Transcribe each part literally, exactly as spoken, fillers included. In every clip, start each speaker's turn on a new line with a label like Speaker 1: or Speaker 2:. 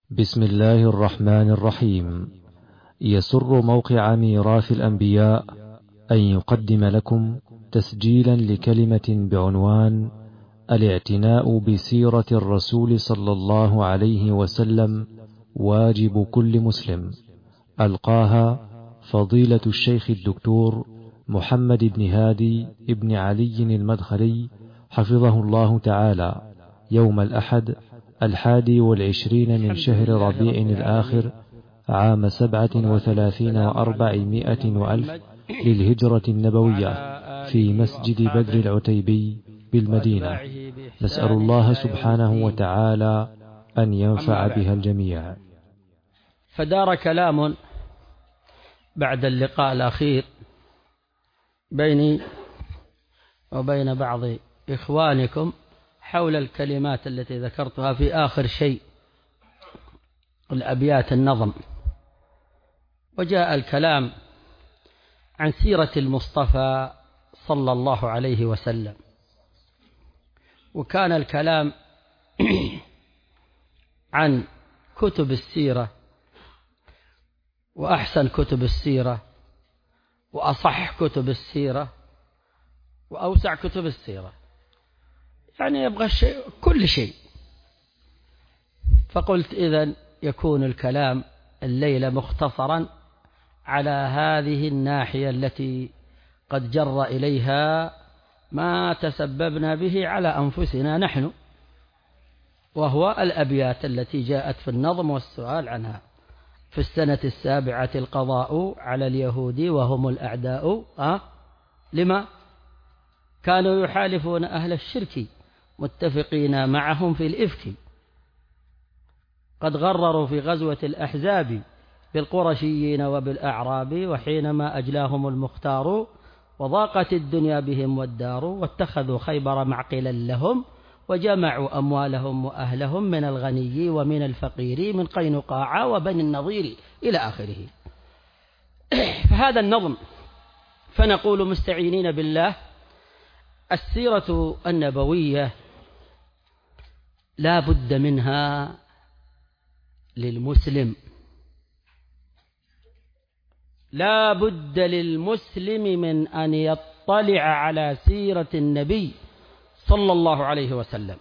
Speaker 1: بسم الله الرحمن الرحيم. يسر موقع ميراث الأنبياء أن يقدم لكم تسجيلا لكلمة بعنوان الاعتناء بسيرة الرسول صلى الله عليه وسلم واجب كل مسلم، ألقاها فضيلة الشيخ الدكتور محمد بن هادي بن علي المدخلي حفظه الله تعالى، يوم الأحد الحادي والعشرين من شهر ربيع الآخر عام سبعة وثلاثين وأربعمائة وألف للهجرة النبوية في مسجد بدر العتيبي بالمدينة. نسأل الله سبحانه وتعالى أن ينفع بها الجميع.
Speaker 2: فدار كلام بعد اللقاء الأخير بيني وبين بعض إخوانكم حول الكلمات التي ذكرتها في آخر شيء، الأبيات النظم، وجاء الكلام عن سيرة المصطفى صلى الله عليه وسلم، وكان الكلام عن كتب السيرة وأحسن كتب السيرة وأصح كتب السيرة وأوسع كتب السيرة، يعني يبغى شيء كل شيء. فقلت إذن يكون الكلام الليلة مختصرا على هذه الناحية التي قد جر إليها ما تسببنا به على أنفسنا نحن، وهو الأبيات التي جاءت في النظم والسؤال عنها. في السنة السابعة القضاء على اليهود وهم الأعداء، أه؟ لما كانوا يحالفون أهل الشرك متفقين معهم في الإفك، قد غرروا في غزوة الأحزاب بالقرشيين وبالأعراب، وحينما أجلاهم المختار وضاقت الدنيا بهم والدار، واتخذوا خيبر معقلا لهم وجمعوا أموالهم وأهلهم من الغني ومن الفقير من قينقاع وبني النضير إلى آخره. فهذا النظم، فنقول مستعينين بالله السيرة النبوية لا بد منها للمسلم، لا بد للمسلم من أن يطلع على سيرة النبي صلى الله عليه وسلم،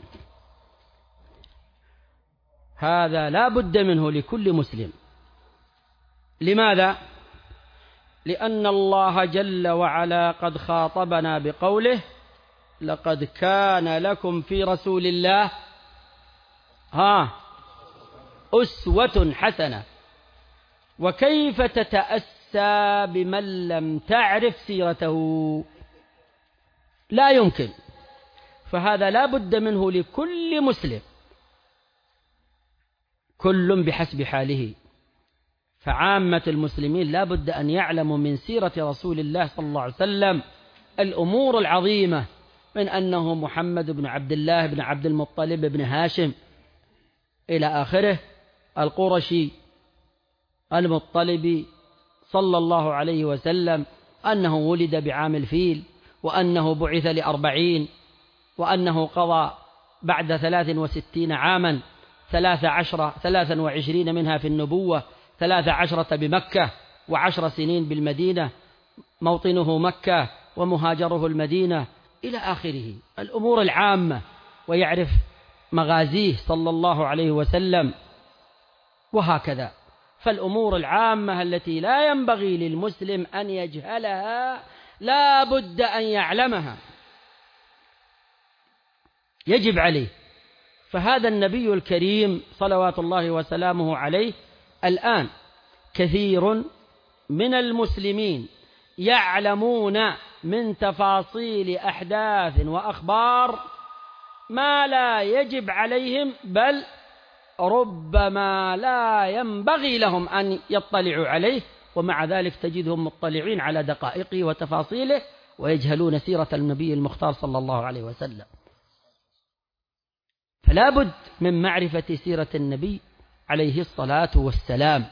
Speaker 2: هذا لا بد منه لكل مسلم. لماذا؟ لأن الله جل وعلا قد خاطبنا بقوله: لقد كان لكم في رسول الله ها أسوة حسنة. وكيف تتأسى بمن لم تعرف سيرته؟ لا يمكن. فهذا لا بد منه لكل مسلم، كل بحسب حاله. فعامة المسلمين لا بد أن يعلموا من سيرة رسول الله صلى الله عليه وسلم الأمور العظيمة، من أنه محمد بن عبد الله بن عبد المطلب بن هاشم إلى آخره، القرشي المطلبي صلى الله عليه وسلم، أنه ولد بعام الفيل، وأنه بعث لأربعين، وأنه قضى بعد ثلاث وستين عاما ثلاث عشر ثلاثا وعشرين منها في النبوة، ثلاث عشرة بمكة، وعشر سنين بالمدينة، موطنه مكة ومهاجره المدينة إلى آخره، الأمور العامة، ويعرف مغازيه صلى الله عليه وسلم، وهكذا. فالأمور العامة التي لا ينبغي للمسلم أن يجهلها لا بد أن يعلمها، يجب عليه. فهذا النبي الكريم صلوات الله وسلامه عليه الآن كثير من المسلمين يعلمون من تفاصيل أحداث وأخبار ما لا يجب عليهم، بل ربما لا ينبغي لهم أن يطلعوا عليه، ومع ذلك تجدهم مطلعين على دقائقه وتفاصيله ويجهلون سيرة النبي المختار صلى الله عليه وسلم. فلا بد من معرفة سيرة النبي عليه الصلاة والسلام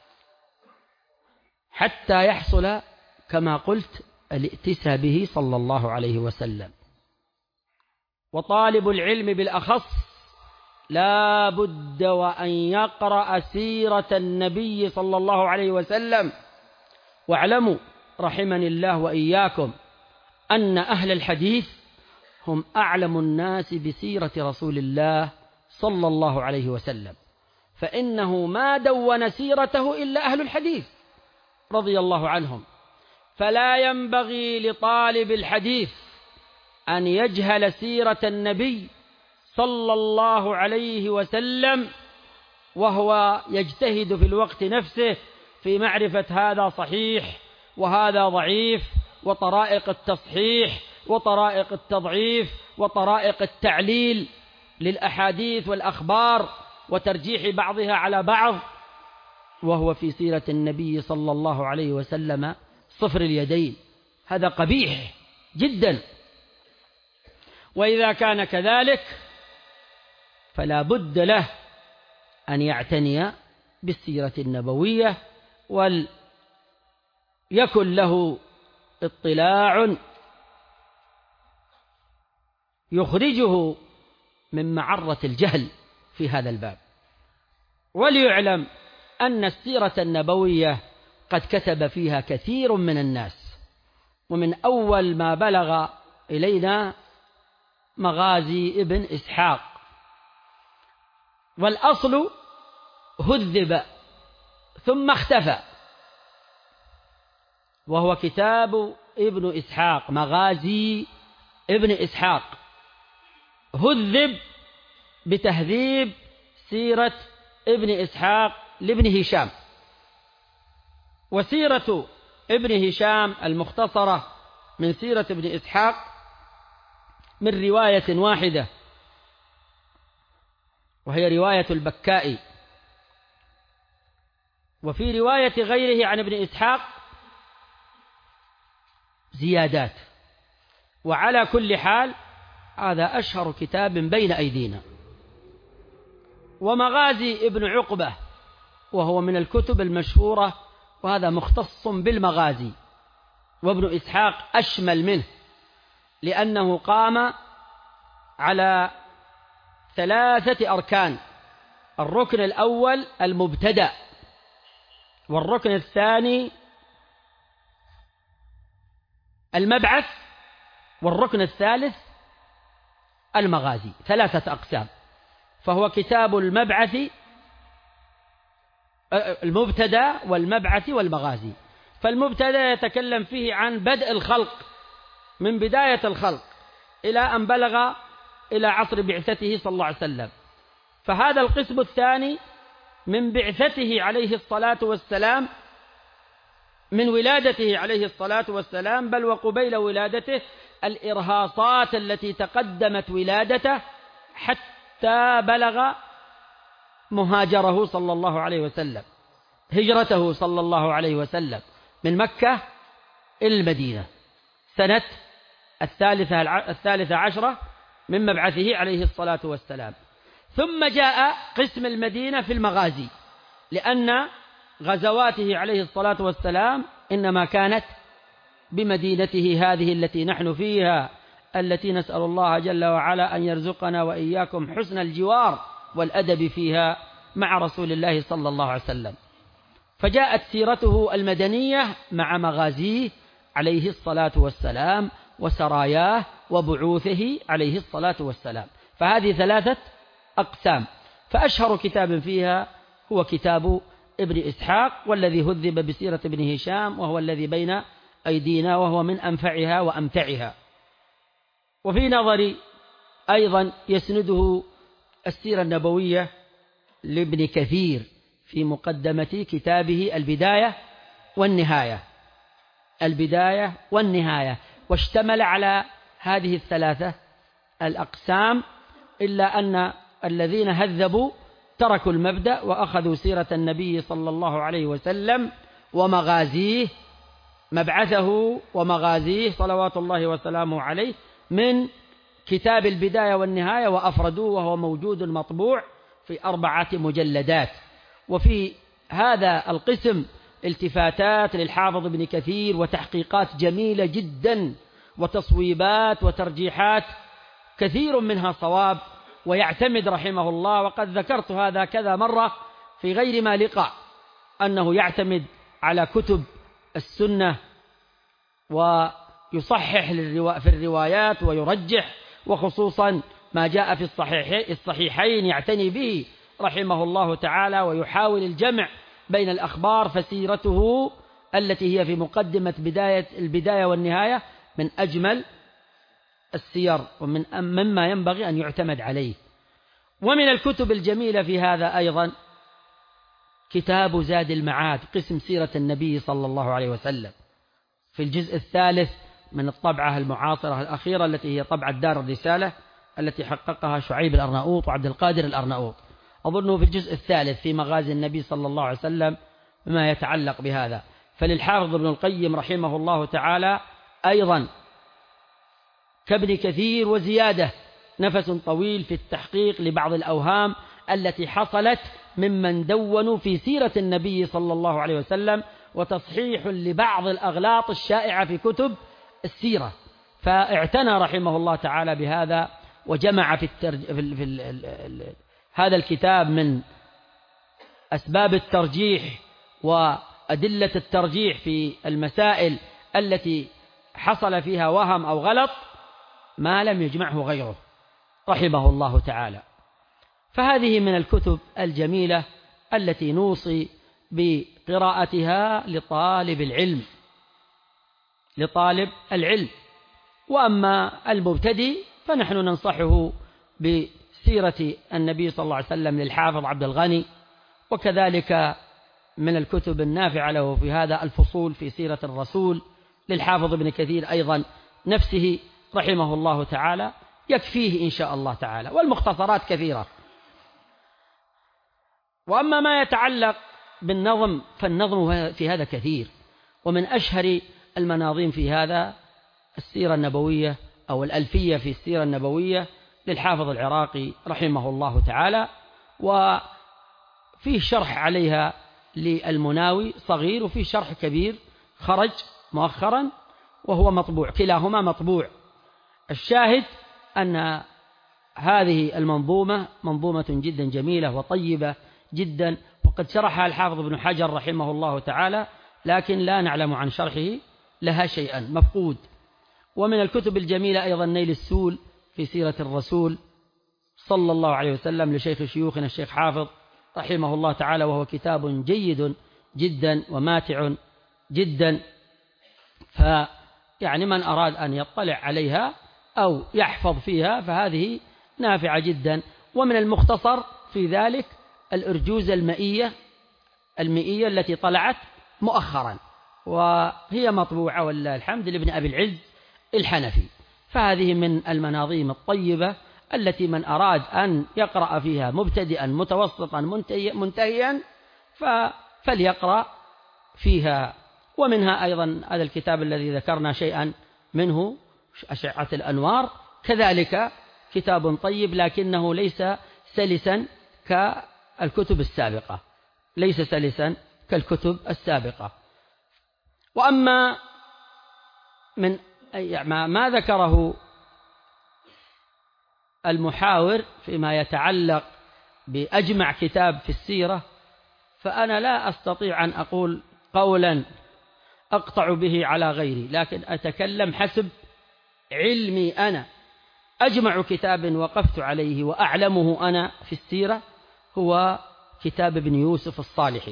Speaker 2: حتى يحصل كما قلت الائتساء به صلى الله عليه وسلم. وطالب العلم بالأخص لا بد وأن يقرأ سيرة النبي صلى الله عليه وسلم. واعلموا رحمني الله وإياكم أن أهل الحديث هم أعلم الناس بسيرة رسول الله صلى الله عليه وسلم، فإنه ما دون سيرته إلا أهل الحديث رضي الله عنهم. فلا ينبغي لطالب الحديث أن يجهل سيرة النبي صلى الله عليه وسلم وهو يجتهد في الوقت نفسه في معرفة هذا صحيح وهذا ضعيف، وطرائق التصحيح وطرائق التضعيف وطرائق التعليل للأحاديث والأخبار وترجيح بعضها على بعض، وهو في سيرة النبي صلى الله عليه وسلم صفر اليدين. هذا قبيح جدا. وإذا كان كذلك فلا بد له أن يعتني بالسيرة النبوية وليكن له اطلاع يخرجه من معرة الجهل في هذا الباب. وليعلم أن السيرة النبوية قد كتب فيها كثير من الناس، ومن أول ما بلغ إلينا مغازي ابن إسحاق، والأصل هذب ثم اختفى، وهو كتاب ابن إسحاق، مغازي ابن إسحاق، هذب بتهذيب سيرة ابن إسحاق لابن هشام. وسيرة ابن هشام المختصرة من سيرة ابن إسحاق من رواية واحدة، وهي رواية البكائي. وفي رواية غيره عن ابن إسحاق زيادات. وعلى كل حال هذا أشهر كتاب بين أيدينا. ومغازي ابن عقبة وهو من الكتب المشهورة، وهذا مختص بالمغازي، وابن إسحاق أشمل منه لأنه قام على ثلاثة أركان: الركن الأول المبتدأ، والركن الثاني المبعث، والركن الثالث المغازي. ثلاثة أقسام. فهو كتاب المبعث المبتدأ والمبعث والمغازي. فالمبتدأ يتكلم فيه عن بدء الخلق من بداية الخلق إلى أن بلغ إلى عصر بعثته صلى الله عليه وسلم. فهذا القسم الثاني من بعثته عليه الصلاة والسلام، من ولادته عليه الصلاة والسلام، بل وقبيل ولادته، الإرهاصات التي تقدمت ولادته حتى بلغ مهاجره صلى الله عليه وسلم، هجرته صلى الله عليه وسلم من مكة إلى المدينة سنة الثالثة الثالثة عشرة من مبعثه عليه الصلاة والسلام. ثم جاء قسم المدينة في المغازي، لأن غزواته عليه الصلاة والسلام إنما كانت بمدينته هذه التي نحن فيها، التي نسأل الله جل وعلا أن يرزقنا وإياكم حسن الجوار والأدب فيها مع رسول الله صلى الله عليه وسلم. فجاءت سيرته المدنية مع مغازيه عليه الصلاة والسلام وسراياه وبعوثه عليه الصلاة والسلام. فهذه ثلاثة أقسام. فأشهر كتاب فيها هو كتاب ابن إسحاق، والذي هذب بسيرة ابن هشام، وهو الذي بين أيدينا، وهو من أنفعها وأمتعها. وفي نظري أيضا يسنده السيرة النبوية لابن كثير في مقدمة كتابه البداية والنهاية، البداية والنهاية، واشتمل على هذه الثلاثة الأقسام، إلا أن الذين هذبوا تركوا المبدأ وأخذوا سيرة النبي صلى الله عليه وسلم ومغازيه، مبعثه ومغازيه صلوات الله وسلامه عليه، من كتاب البداية والنهاية، وأفردوه، وهو موجود مطبوع في أربعة مجلدات. وفي هذا القسم التفاتات للحافظ ابن كثير وتحقيقات جميلة جدا وتصويبات وترجيحات، كثير منها صواب ويعتمد رحمه الله، وقد ذكرت هذا كذا مرة في غير ما لقاء، أنه يعتمد على كتب السنة ويصحح في الروايات ويرجح، وخصوصا ما جاء في الصحيحين يعتني به رحمه الله تعالى، ويحاول الجمع بين الأخبار. فسيرته التي هي في مقدمة بداية البداية والنهاية من أجمل السير ومن مما ينبغي أن يعتمد عليه. ومن الكتب الجميلة في هذا أيضا كتاب زاد المعاد، قسم سيرة النبي صلى الله عليه وسلم، في الجزء الثالث من الطبعة المعاصرة الأخيرة التي هي طبعة دار الرسالة التي حققها شعيب الأرناؤوط وعبد القادر الأرناؤوط، أظنه في الجزء الثالث في مغازي النبي صلى الله عليه وسلم بما يتعلق بهذا. فللحافظ ابن القيم رحمه الله تعالى أيضا كابن كثير وزيادة نفس طويل في التحقيق لبعض الأوهام التي حصلت ممن دونوا في سيرة النبي صلى الله عليه وسلم، وتصحيح لبعض الأغلاط الشائعة في كتب السيرة. فاعتنى رحمه الله تعالى بهذا، وجمع في, الترج... في, ال... في ال... ال... ال... هذا الكتاب من أسباب الترجيح وأدلة الترجيح في المسائل التي حصل فيها وهم أو غلط ما لم يجمعه غيره رحمه الله تعالى. فهذه من الكتب الجميلة التي نوصي بقراءتها لطالب العلم لطالب العلم وأما المبتدئ فنحن ننصحه بسيرة النبي صلى الله عليه وسلم للحافظ عبد الغني، وكذلك من الكتب النافعة له في هذا الفصول في سيرة الرسول للحافظ ابن كثير أيضا نفسه رحمه الله تعالى، يكفيه إن شاء الله تعالى، والمختصرات كثيرة. وأما ما يتعلق بالنظم فالنظم في هذا كثير، ومن أشهر المناظيم في هذا السيرة النبوية أو الألفية في السيرة النبوية للحافظ العراقي رحمه الله تعالى، وفيه شرح عليها للمناوي صغير، وفيه شرح كبير خرج مؤخرا وهو مطبوع، كلاهما مطبوع. الشاهد أن هذه المنظومة منظومة جدا جميلة وطيبة جدا، وقد شرحها الحافظ ابن حجر رحمه الله تعالى، لكن لا نعلم عن شرحه لها شيئا مفقود. ومن الكتب الجميلة أيضا نيل السول في سيرة الرسول صلى الله عليه وسلم لشيخ شيوخنا الشيخ حافظ رحمه الله تعالى، وهو كتاب جيد جدا وماتع جدا، فيعني من أراد أن يطلع عليها أو يحفظ فيها فهذه نافعة جدا. ومن المختصر في ذلك الأرجوزة المئية المئية التي طلعت مؤخرا، وهي مطبوعة والله الحمد لابن أبي العز الحنفي. فهذه من المناظيم الطيبة التي من أراد أن يقرأ فيها مبتدئا متوسطا منتهيا فليقرأ فيها. ومنها أيضا هذا الكتاب الذي ذكرنا شيئا منه أشعة الأنوار، كذلك كتاب طيب لكنه ليس سلسا كالكتب السابقة ليس سلسا كالكتب السابقة. وأما من ما ذكره المحاور فيما يتعلق بأجمع كتاب في السيرة، فأنا لا أستطيع أن أقول قولا أقطع به على غيري، لكن أتكلم حسب علمي أنا. أجمع كتاب وقفت عليه وأعلمه أنا في السيرة هو كتاب ابن يوسف الصالحي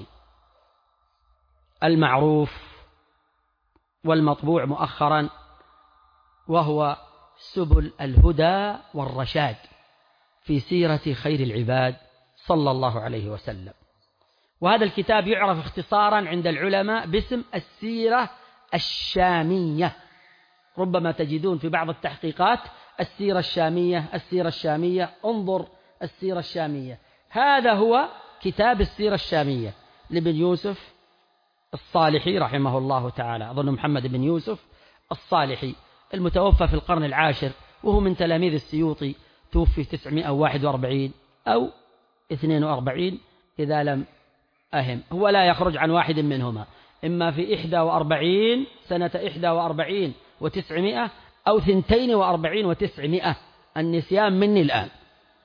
Speaker 2: المعروف والمطبوع مؤخرا، وهو سبل الهدى والرشاد في سيرة خير العباد صلى الله عليه وسلم. وهذا الكتاب يعرف اختصارا عند العلماء باسم السيرة الشامية، ربما تجدون في بعض التحقيقات السيرة الشامية السيرة الشامية انظر السيرة الشامية. هذا هو كتاب السيرة الشامية لابن يوسف الصالحي رحمه الله تعالى، أظن محمد بن يوسف الصالحي المتوفى في القرن العاشر، وهو من تلاميذ السيوطي، توفي في تسعمائة وواحد وأربعين أو اثنين وأربعين إذا لم أهم، هو لا يخرج عن واحد منهما، إما في إحدى وأربعين سنة إحدى وأربعين وتسعمائة أو ثنتين وأربعين وتسعمائة، النسيان مني الآن.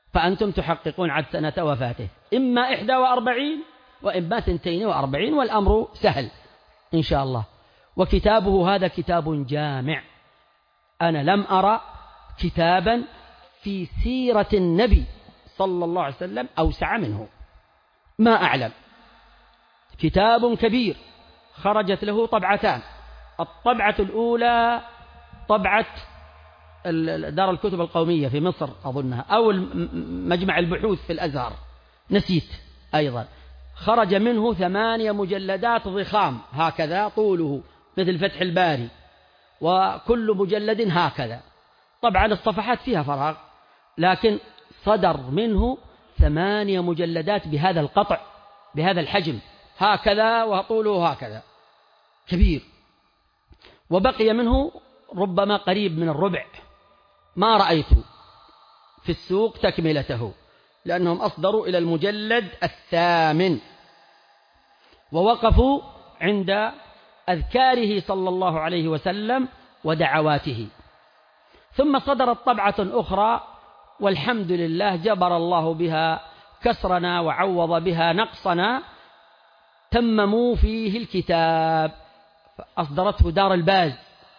Speaker 2: فأنتم تحققون عد سنة وفاته، إما إحدى وأربعين وإما ثنتين وأربعين، والأمر سهل إن شاء الله. وكتابه هذا كتاب جامع، أنا لم أرى كتابا في سيرة النبي صلى الله عليه وسلم أوسع منه، ما أعلم. كتاب كبير خرجت له طبعتان، الطبعة الأولى طبعة دار الكتب القومية في مصر أظنها، أو مجمع البحوث في الأزهر نسيت أيضا، خرج منه ثمانية مجلدات ضخام هكذا طوله مثل فتح الباري، وكل مجلد هكذا. طبعا الصفحات فيها فراغ، لكن صدر منه ثمانية مجلدات بهذا القطع بهذا الحجم هكذا، وطوله هكذا كبير. وبقي منه ربما قريب من الربع، ما رأيت في السوق تكملته، لأنهم أصدروا إلى المجلد الثامن، ووقفوا عند أذكاره صلى الله عليه وسلم ودعواته. ثم صدرت طبعة أخرى، والحمد لله جبر الله بها كسرنا وعوض بها نقصنا، تمموا فيه الكتاب، أصدرته دار الباز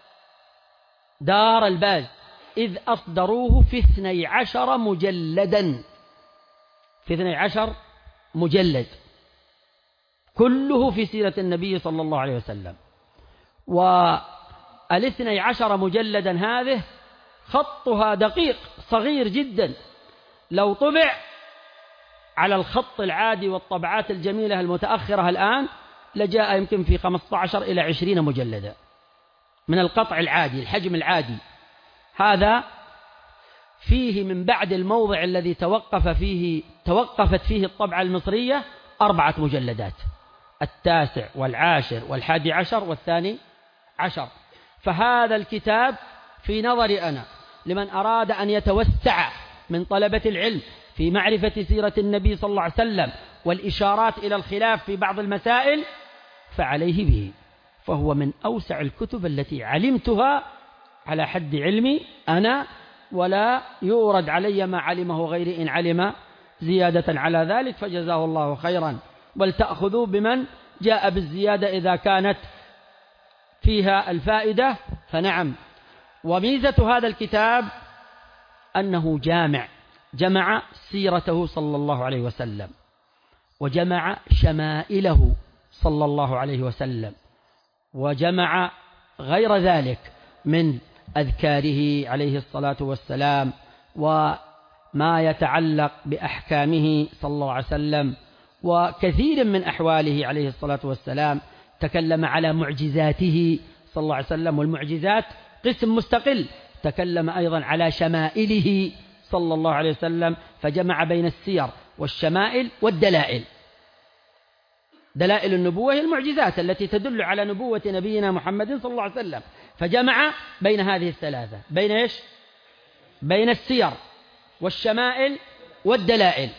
Speaker 2: دار الباز إذ أصدروه في اثني عشر مجلدا في اثني عشر مجلد كله في سيرة النبي صلى الله عليه وسلم. والاثني عشر مجلدا هذه خطها دقيق صغير جدا، لو طبع على الخط العادي والطبعات الجميلة المتأخرة الآن لجاء يمكن في خمسة عشر إلى عشرين مجلدا من القطع العادي الحجم العادي. هذا فيه من بعد الموضع الذي توقف فيه توقفت فيه الطبعة المصرية أربعة مجلدات، التاسع والعاشر والحادي عشر والثاني عشر. فهذا الكتاب في نظري أنا لمن أراد أن يتوسع من طلبة العلم في معرفة سيرة النبي صلى الله عليه وسلم والإشارات إلى الخلاف في بعض المسائل فعليه به، فهو من أوسع الكتب التي علمتها على حد علمي أنا، ولا يورد علي ما علمه غيري إن علم زيادة على ذلك، فجزاه الله خيرا. بل تأخذوا بمن جاء بالزيادة إذا كانت فيها الفائدة فنعم. وميزة هذا الكتاب أنه جامع، جمع سيرته صلى الله عليه وسلم، وجمع شمائله صلى الله عليه وسلم، وجمع غير ذلك من أذكاره عليه الصلاة والسلام، وما يتعلق بأحكامه صلى الله عليه وسلم، وكثير من أحواله عليه الصلاة والسلام. تكلم على معجزاته صلى الله عليه وسلم، والمعجزات قسم مستقل. تكلم أيضا على شمائله صلى الله عليه وسلم، فجمع بين السير والشمائل والدلائل. دلائل النبوة هي المعجزات التي تدل على نبوة نبينا محمد صلى الله عليه وسلم، فجمع بين هذه الثلاثة، بين إيش؟ بين السير والشمائل والدلائل.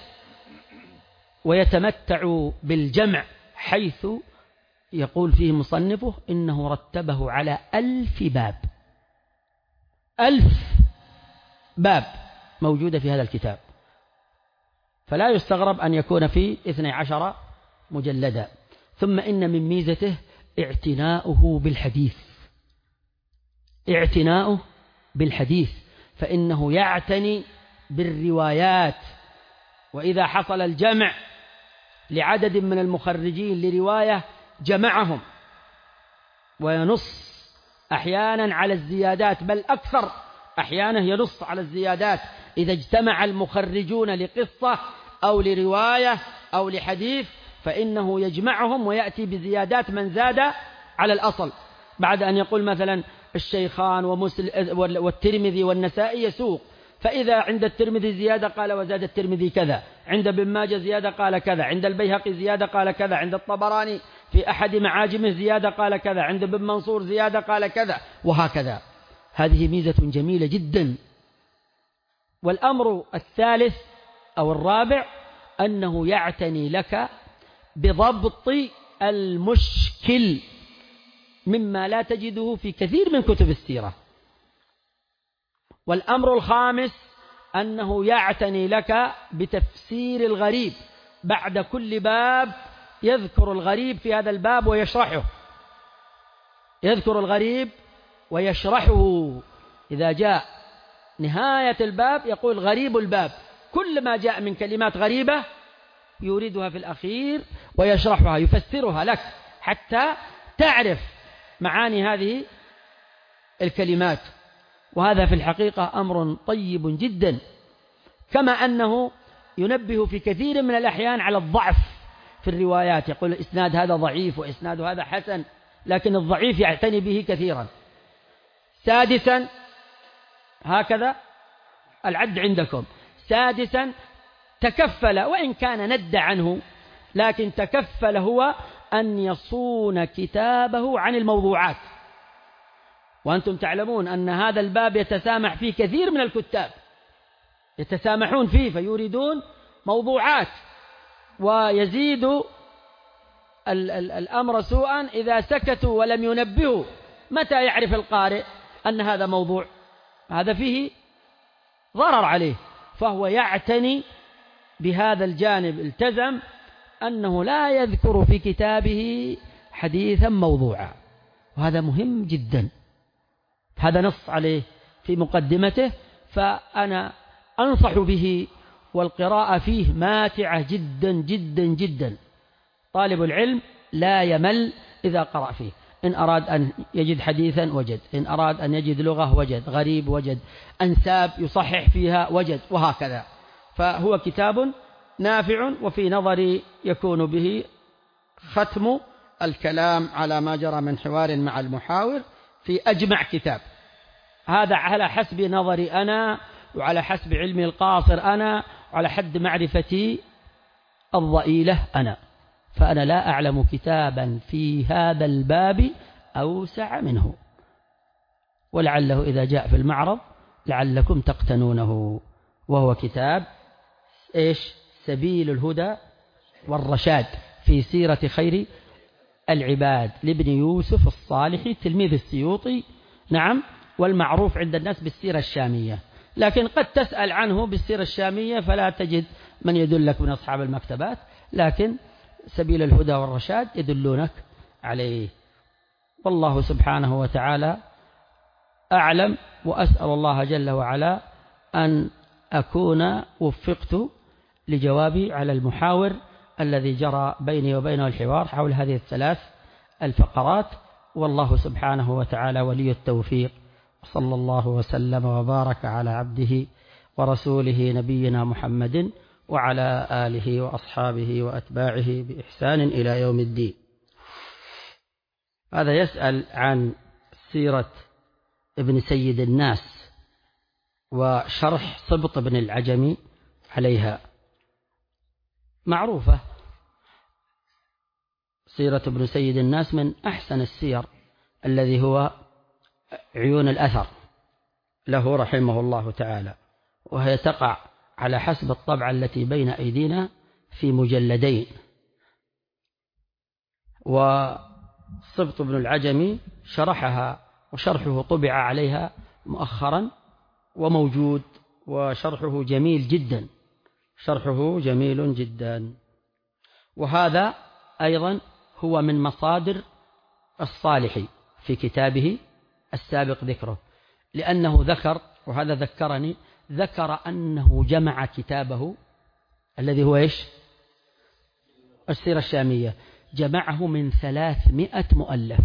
Speaker 2: ويتمتع بالجمع حيث يقول فيه مصنفه إنه رتبه على ألف باب ألف باب موجودة في هذا الكتاب، فلا يستغرب أن يكون في اثني عشر مجلدا. ثم إن من ميزته اعتناؤه بالحديث اعتناؤه بالحديث فإنه يعتني بالروايات. وإذا حصل الجمع لعدد من المخرجين لرواية جمعهم، وينص أحيانا على الزيادات، بل أكثر أحيانا ينص على الزيادات. إذا اجتمع المخرجون لقصة أو لرواية أو لحديث فإنه يجمعهم ويأتي بزيادات من زاد على الأصل، بعد أن يقول مثلا الشيخان والترمذي والنسائي يسوق، فإذا عند الترمذي زيادة قال وزاد الترمذي كذا، عند ابن ماجه زيادة قال كذا، عند البيهقي زيادة قال كذا، عند الطبراني في أحد معاجمه زيادة قال كذا، عند ابن منصور زيادة قال كذا، وهكذا. هذه ميزة جميلة جدا. والأمر الثالث أو الرابع أنه يعتني لك بضبط المشكل مما لا تجده في كثير من كتب السيرة. والأمر الخامس أنه يعتني لك بتفسير الغريب، بعد كل باب يذكر الغريب في هذا الباب ويشرحه، يذكر الغريب ويشرحه. إذا جاء نهاية الباب يقول غريب الباب، كل ما جاء من كلمات غريبة يوردها في الأخير ويشرحها، يفسرها لك حتى تعرف معاني هذه الكلمات. وهذا في الحقيقة أمر طيب جدا، كما أنه ينبه في كثير من الأحيان على الضعف في الروايات، يقول إسناد هذا ضعيف وإسناد هذا حسن، لكن الضعيف يعتني به كثيرا. سادسا، هكذا العد عندكم، سادسا تكفل، وإن كان ند عنه لكن تكفل هو أن يصون كتابه عن الموضوعات. وأنتم تعلمون أن هذا الباب يتسامح فيه كثير من الكتاب، يتسامحون فيه فيوردون موضوعات، ويزيد ال ال الأمر سوءا إذا سكتوا ولم ينبهوا. متى يعرف القارئ أن هذا موضوع؟ هذا فيه ضرر عليه، فهو يعتني بهذا الجانب، التزم أنه لا يذكر في كتابه حديثا موضوعا، وهذا مهم جدا. هذا نص عليه في مقدمته، فأنا أنصح به، والقراءة فيه ماتعة جدا جدا جدا. طالب العلم لا يمل إذا قرأ فيه، إن أراد أن يجد حديثا وجد، إن أراد أن يجد لغة وجد، غريب وجد، أنساب يصحح فيها وجد، وهكذا. فهو كتاب نافع، وفي نظري يكون به ختم الكلام على ما جرى من حوار مع المحاور في أجمع كتاب. هذا على حسب نظري أنا، وعلى حسب علمي القاصر أنا، وعلى حد معرفتي الضئيلة أنا، فأنا لا أعلم كتابا في هذا الباب أوسع منه، ولعله إذا جاء في المعرض لعلكم تقتنونه. وهو كتاب إيش؟ سبيل الهدى والرشاد في سيرة خير العباد لابن يوسف الصالحي تلميذ السيوطي، نعم، والمعروف عند الناس بالسيرة الشامية، لكن قد تسأل عنه بالسيرة الشامية فلا تجد من يدلك من أصحاب المكتبات، لكن سبيل الهدى والرشاد يدلونك عليه. والله سبحانه وتعالى أعلم، وأسأل الله جل وعلا أن أكون وفقت لجوابي على المحاور الذي جرى بيني وبينه الحوار حول هذه الثلاث الفقرات. والله سبحانه وتعالى ولي التوفيق، صلى الله وسلم وبارك على عبده ورسوله نبينا محمد وعلى آله وأصحابه وأتباعه بإحسان إلى يوم الدين. هذا يسأل عن سيرة ابن سيد الناس وشرح سبط بن العجمي عليها. معروفة سيرة ابن سيد الناس من أحسن السير، الذي هو عيون الأثر له رحمه الله تعالى، وهي تقع على حسب الطبعة التي بين أيدينا في مجلدين. وسبط بن العجمي شرحها، وشرحه طبع عليها مؤخرا وموجود، وشرحه جميل جدا، شرحه جميل جدا. وهذا أيضا هو من مصادر الصالحي في كتابه السابق ذكره، لأنه ذكر، وهذا ذكرني، ذكر أنه جمع كتابه الذي هو إيش؟ السيرة الشامية، جمعه من ثلاثمائة مؤلف،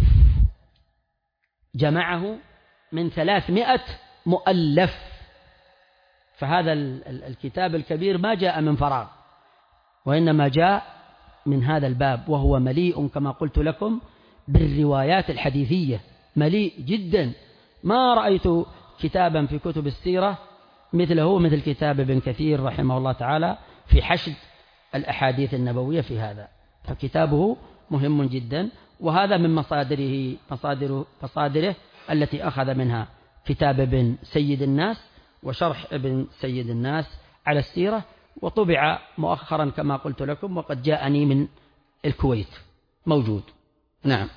Speaker 2: جمعه من ثلاثمائة مؤلف. فهذا الكتاب الكبير ما جاء من فراغ، وإنما جاء من هذا الباب، وهو مليء كما قلت لكم بالروايات الحديثية، مليء جدا. ما رأيت كتابا في كتب السيرة مثله مثل كتاب ابن كثير رحمه الله تعالى في حشد الأحاديث النبوية في هذا، فكتابه مهم جدا. وهذا من مصادره مصادره, مصادره التي أخذ منها كتاب ابن سيد الناس وشرح ابن سيد الناس على السيرة، وطبع مؤخرا كما قلت لكم، وقد جاءني من الكويت موجود. نعم.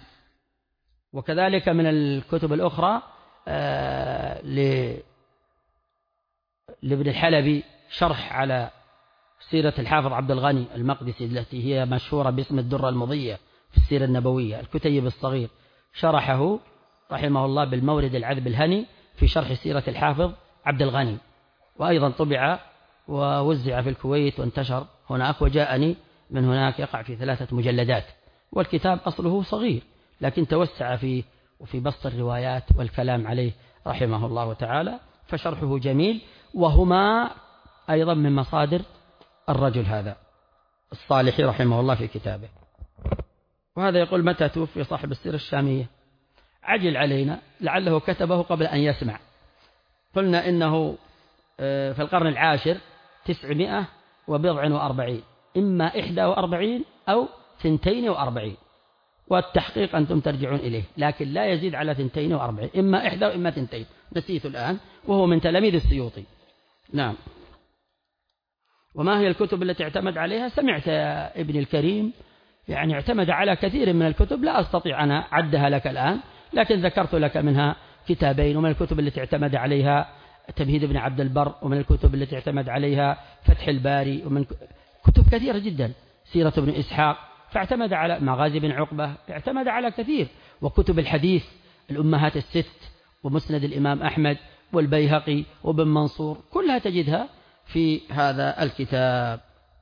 Speaker 2: وكذلك من الكتب الأخرى لابن الحلبي شرح على سيرة الحافظ عبد الغني المقدسي التي هي مشهورة باسم الدرة المضية في السيرة النبوية، الكتيب الصغير، شرحه رحمه الله بالمورد العذب الهني في شرح سيرة الحافظ عبد الغني، وأيضا طبع ووزع في الكويت وانتشر هناك، وجاءني من هناك يقع في ثلاثة مجلدات. والكتاب أصله صغير لكن توسع فيه وفي بسط الروايات والكلام عليه رحمه الله تعالى، فشرحه جميل، وهما أيضا من مصادر الرجل هذا الصالح رحمه الله في كتابه. وهذا يقول: متى توفي صاحب السيرة الشامية؟ عجل علينا، لعله كتبه قبل أن يسمع. قلنا إنه في القرن العاشر تسعمائة وبضع وأربعين، إما إحدى وأربعين أو ثنتين وأربعين، والتحقيق أنتم ترجعون إليه، لكن لا يزيد على ثنتين وأربعين، إما إحدى وإما ثنتين، نسيت الآن، وهو من تلاميذ السيوطي. نعم. وما هي الكتب التي اعتمد عليها؟ سمعت يا ابن الكريم، يعني اعتمد على كثير من الكتب، لا أستطيع أن أعدها لك الآن، لكن ذكرت لك منها كتابين. ومن الكتب التي اعتمد عليها تمهيد ابن عبد البر، ومن الكتب التي اعتمد عليها فتح الباري، ومن كتب كثيرة جدا، سيرة ابن إسحاق، فاعتمد على مغازي بن عقبة، اعتمد على كثير. وكتب الحديث الأمهات الست، ومسند الإمام أحمد والبيهقي وابن منصور، كلها تجدها في هذا الكتاب.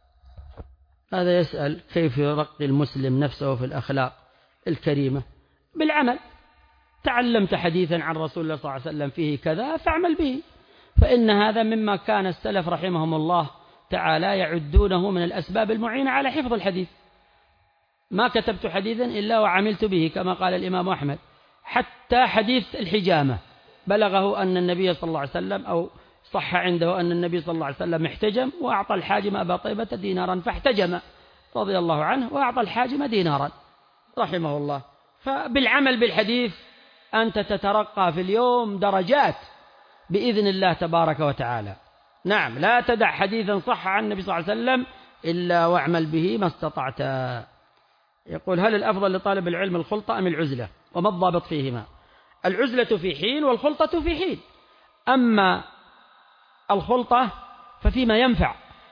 Speaker 2: هذا يسأل: كيف يرقي المسلم نفسه في الأخلاق الكريمة؟ بالعمل. تعلمت حديثا عن رسول الله صلى الله عليه وسلم فيه كذا فاعمل به، فإن هذا مما كان السلف رحمهم الله تعالى يعدونه من الأسباب المعينة على حفظ الحديث. ما كتبت حديثا إلا وعملت به، كما قال الإمام أحمد. حتى حديث الحجامة بلغه أن النبي صلى الله عليه وسلم، أو صح عنده أن النبي صلى الله عليه وسلم احتجم وأعطى الحاجم أبا طيبة دينارا فاحتجم رضي الله عنه، وأعطى الحاجم دينارا رحمه الله. فبالعمل بالحديث أنت تترقى في اليوم درجات بإذن الله تبارك وتعالى. نعم، لا تدع حديثا صح عن النبي صلى الله عليه وسلم إلا واعمل به ما استطعت. يقول: هل الأفضل لطالب العلم الخلطة أم العزلة؟ وما الضابط فيهما؟ العزلة في حين والخلطة في حين. أما الخلطة ففيما ينفع،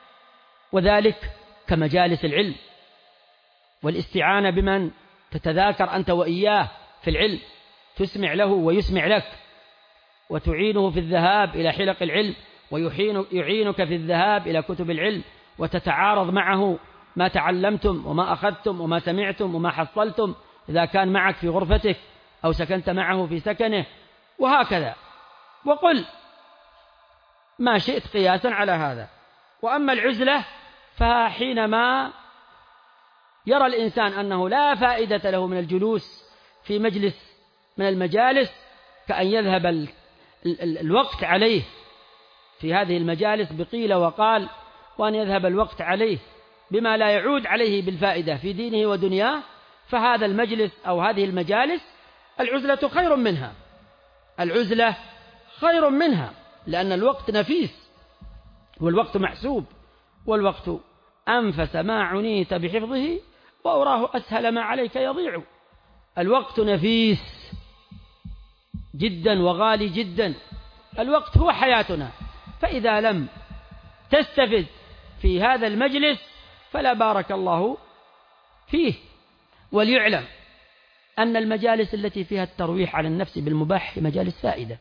Speaker 2: وذلك كمجالس العلم والاستعانة بمن تتذاكر أنت وإياه في العلم، تسمع له ويسمع لك، وتعينه في الذهاب إلى حلق العلم، ويعينك في الذهاب إلى كتب العلم، وتتعارض معه ما تعلمتم وما أخذتم وما سمعتم وما حصلتم، إذا كان معك في غرفتك أو سكنت معه في سكنه، وهكذا. وقل ما شئت قياسا على هذا. وأما العزلة فحينما يرى الإنسان أنه لا فائدة له من الجلوس في مجلس من المجالس، كأن يذهب ال ال ال الوقت عليه في هذه المجالس بقيل وقال، وأن يذهب الوقت عليه بما لا يعود عليه بالفائدة في دينه ودنياه، فهذا المجلس أو هذه المجالس العزلة خير منها، العزلة خير منها، لأن الوقت نفيس، والوقت محسوب، والوقت أنفس ما عنيت بحفظه، وأراه أسهل ما عليك يضيع. الوقت نفيس جدا وغالي جدا، الوقت هو حياتنا، فإذا لم تستفد في هذا المجلس فلا بارك الله فيه. وليعلم أن المجالس التي فيها الترويح على النفس بالمباح هي مجالس فائدة،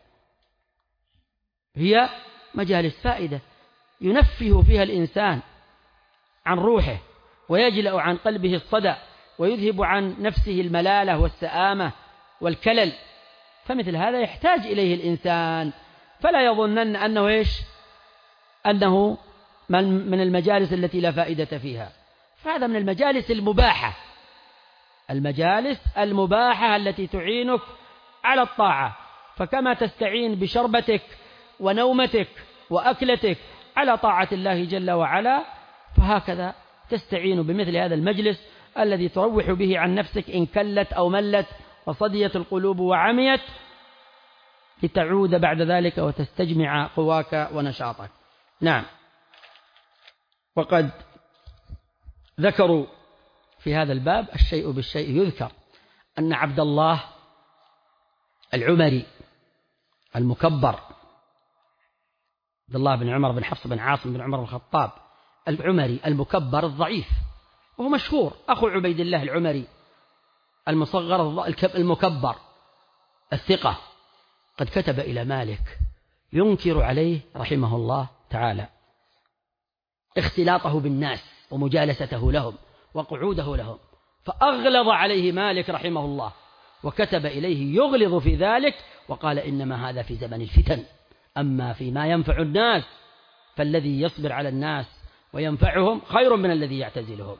Speaker 2: هي مجالس فائدة ينفه فيها الإنسان عن روحه، ويجلأ عن قلبه الصدى، ويذهب عن نفسه الملالة والسآمة والكلل. فمثل هذا يحتاج إليه الإنسان، فلا يظنن أنه إيش أنه من المجالس التي لا فائدة فيها، فهذا من المجالس المباحة، المجالس المباحة التي تعينك على الطاعة. فكما تستعين بشربتك ونومتك وأكلتك على طاعة الله جل وعلا، فهكذا تستعين بمثل هذا المجلس الذي تروح به عن نفسك إن كلت أو ملت وصديت القلوب وعميت، لتعود بعد ذلك وتستجمع قواك ونشاطك. نعم. وقد ذكروا في هذا الباب الشيء بالشيء يذكر، أن عبد الله العمري المكبر عبد الله بن عمر بن حفص بن عاصم بن عمر بن الخطاب العمري المكبر الضعيف، وهو مشهور، أخو عبيد الله العمري المصغر المكبر الثقة، قد كتب إلى مالك ينكر عليه رحمه الله تعالى اختلاطه بالناس ومجالسته لهم وقعوده لهم، فأغلظ عليه مالك رحمه الله وكتب إليه يغلظ في ذلك، وقال إنما هذا في زمن الفتن، أما فيما ينفع الناس فالذي يصبر على الناس وينفعهم خير من الذي يعتزلهم.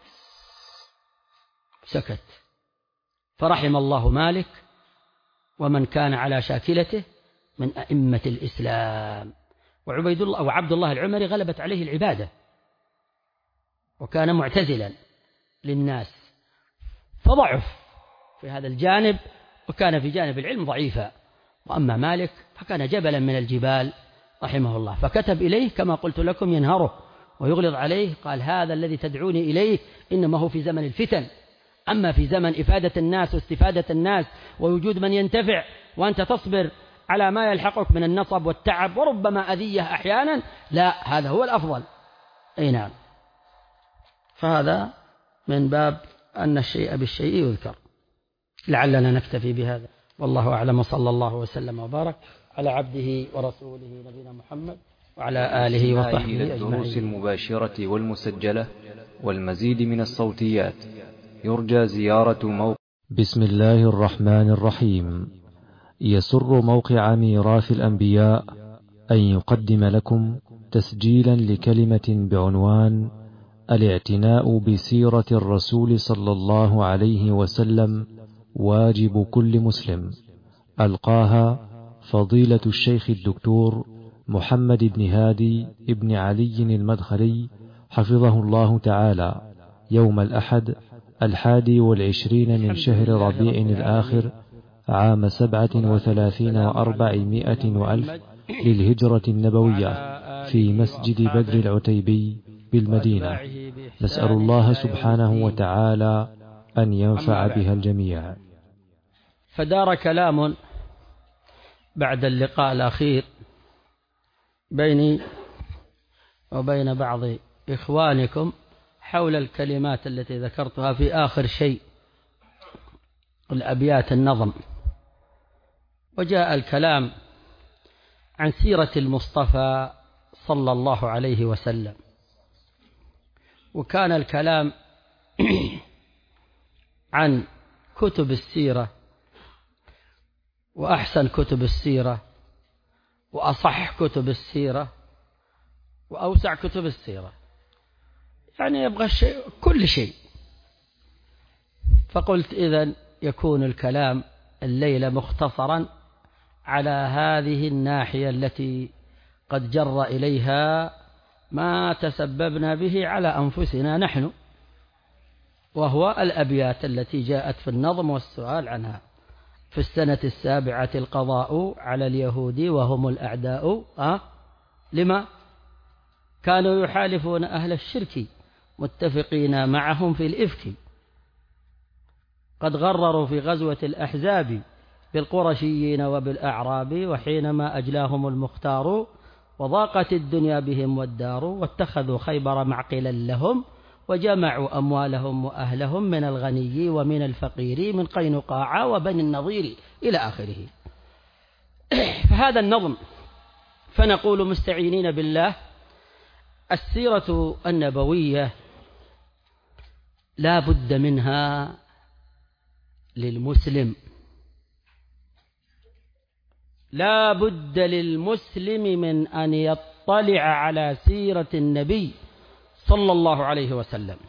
Speaker 2: سكت. فرحم الله مالك ومن كان على شاكلته من أئمة الإسلام. وعبيد الله أو عبد الله العمري غلبت عليه العبادة وكان معتزلا للناس، فضعف في هذا الجانب وكان في جانب العلم ضعيفا. وأما مالك فكان جبلا من الجبال رحمه الله، فكتب إليه كما قلت لكم ينهره ويغلظ عليه، قال هذا الذي تدعوني إليه إنما هو في زمن الفتن، أما في زمن إفادة الناس واستفادة الناس ووجود من ينتفع وأنت تصبر على ما يلحقك من النصب والتعب وربما أذية أحيانا، لا، هذا هو الأفضل. أي نعم. فهذا من باب أن الشيء بالشيء يذكر. لعلنا نكتفي بهذا، والله أعلم، صلى الله وسلم وبارك على عبده ورسوله نبينا محمد وعلى آله وصحبه أجمعين.
Speaker 1: الدروس المباشرة والمسجلة والمزيد من الصوتيات يرجى زيارة موقع. بسم الله الرحمن الرحيم. يسر موقع ميراث الأنبياء أن يقدم لكم تسجيلا لكلمة بعنوان الاعتناء بسيرة الرسول صلى الله عليه وسلم واجب كل مسلم، ألقاها فضيلة الشيخ الدكتور محمد بن هادي بن علي المدخلي حفظه الله تعالى يوم الأحد الحادي والعشرين من شهر ربيع الآخر عام سبعة وثلاثين وأربعمائة وألف للهجرة النبوية في مسجد بدر العتيبي بالمدينة. نسأل الله سبحانه وتعالى أن ينفع بها الجميع.
Speaker 2: فدار كلام بعد اللقاء الأخير بيني وبين بعض إخوانكم حول الكلمات التي ذكرتها في آخر شيء، الأبيات النظم. وجاء الكلام عن سيرة المصطفى صلى الله عليه وسلم، وكان الكلام عن كتب السيرة وأحسن كتب السيرة وأصح كتب السيرة وأوسع كتب السيرة، يعني يبغى الشيء كل شيء. فقلت إذن يكون الكلام الليلة مختصرا على هذه الناحية التي قد جر إليها ما تسببنا به على أنفسنا نحن، وهو الأبيات التي جاءت في النظم والسؤال عنها. في السنة السابعة القضاء على اليهود وهم الأعداء، أه؟ لما كانوا يحالفون أهل الشرك متفقين معهم في الإفك، قد غرروا في غزوة الأحزاب بالقرشيين وبالأعراب، وحينما أجلاهم المختار وضاقت الدنيا بهم والدار، واتخذوا خيبر معقلا لهم، وجمعوا أموالهم وأهلهم من الغني ومن الفقير، من قينقاع وبني النضير، إلى آخره. فهذا النظم. فنقول مستعينين بالله السيرة النبوية لا بد منها للمسلم، لا بد للمسلم من أن يطلع على سيرة النبي صلى الله عليه وسلم،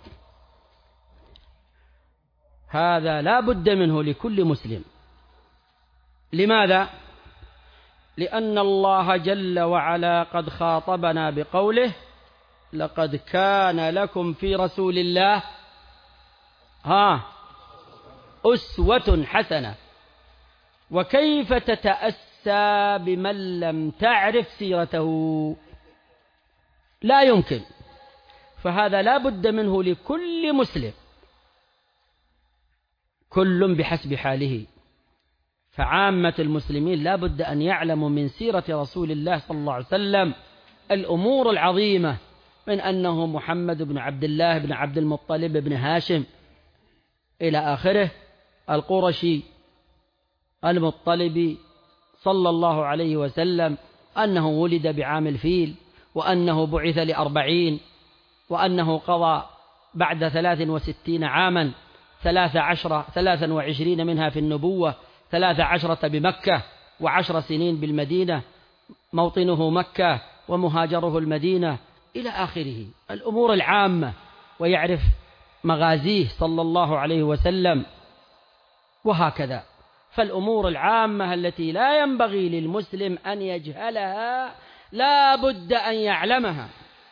Speaker 2: هذا لا بد منه لكل مسلم. لماذا؟ لأن الله جل وعلا قد خاطبنا بقوله لقد كان لكم في رسول الله ها أسوة حسنة. وكيف تتأسى بمن لم تعرف سيرته؟ لا يمكن. فهذا لا بد منه لكل مسلم، كل بحسب حاله. فعامة المسلمين لا بد أن يعلموا من سيرة رسول الله صلى الله عليه وسلم الأمور العظيمة، من أنه محمد بن عبد الله بن عبد المطلب بن هاشم إلى آخره، القرشي المطلبي صلى الله عليه وسلم، أنه ولد بعام الفيل، وأنه بعث لأربعين، وأنه قضى بعد ثلاث وستين عاما ثلاث عشر ثلاثا وعشرين منها في النبوة، ثلاث عشرة بمكة، وعشر سنين بالمدينة، موطنه مكة ومهاجره المدينة إلى آخره، الأمور العامة، ويعرف مغازيه صلى الله عليه وسلم، وهكذا. فالأمور العامة التي لا ينبغي للمسلم أن يجهلها لا بد أن يعلمها،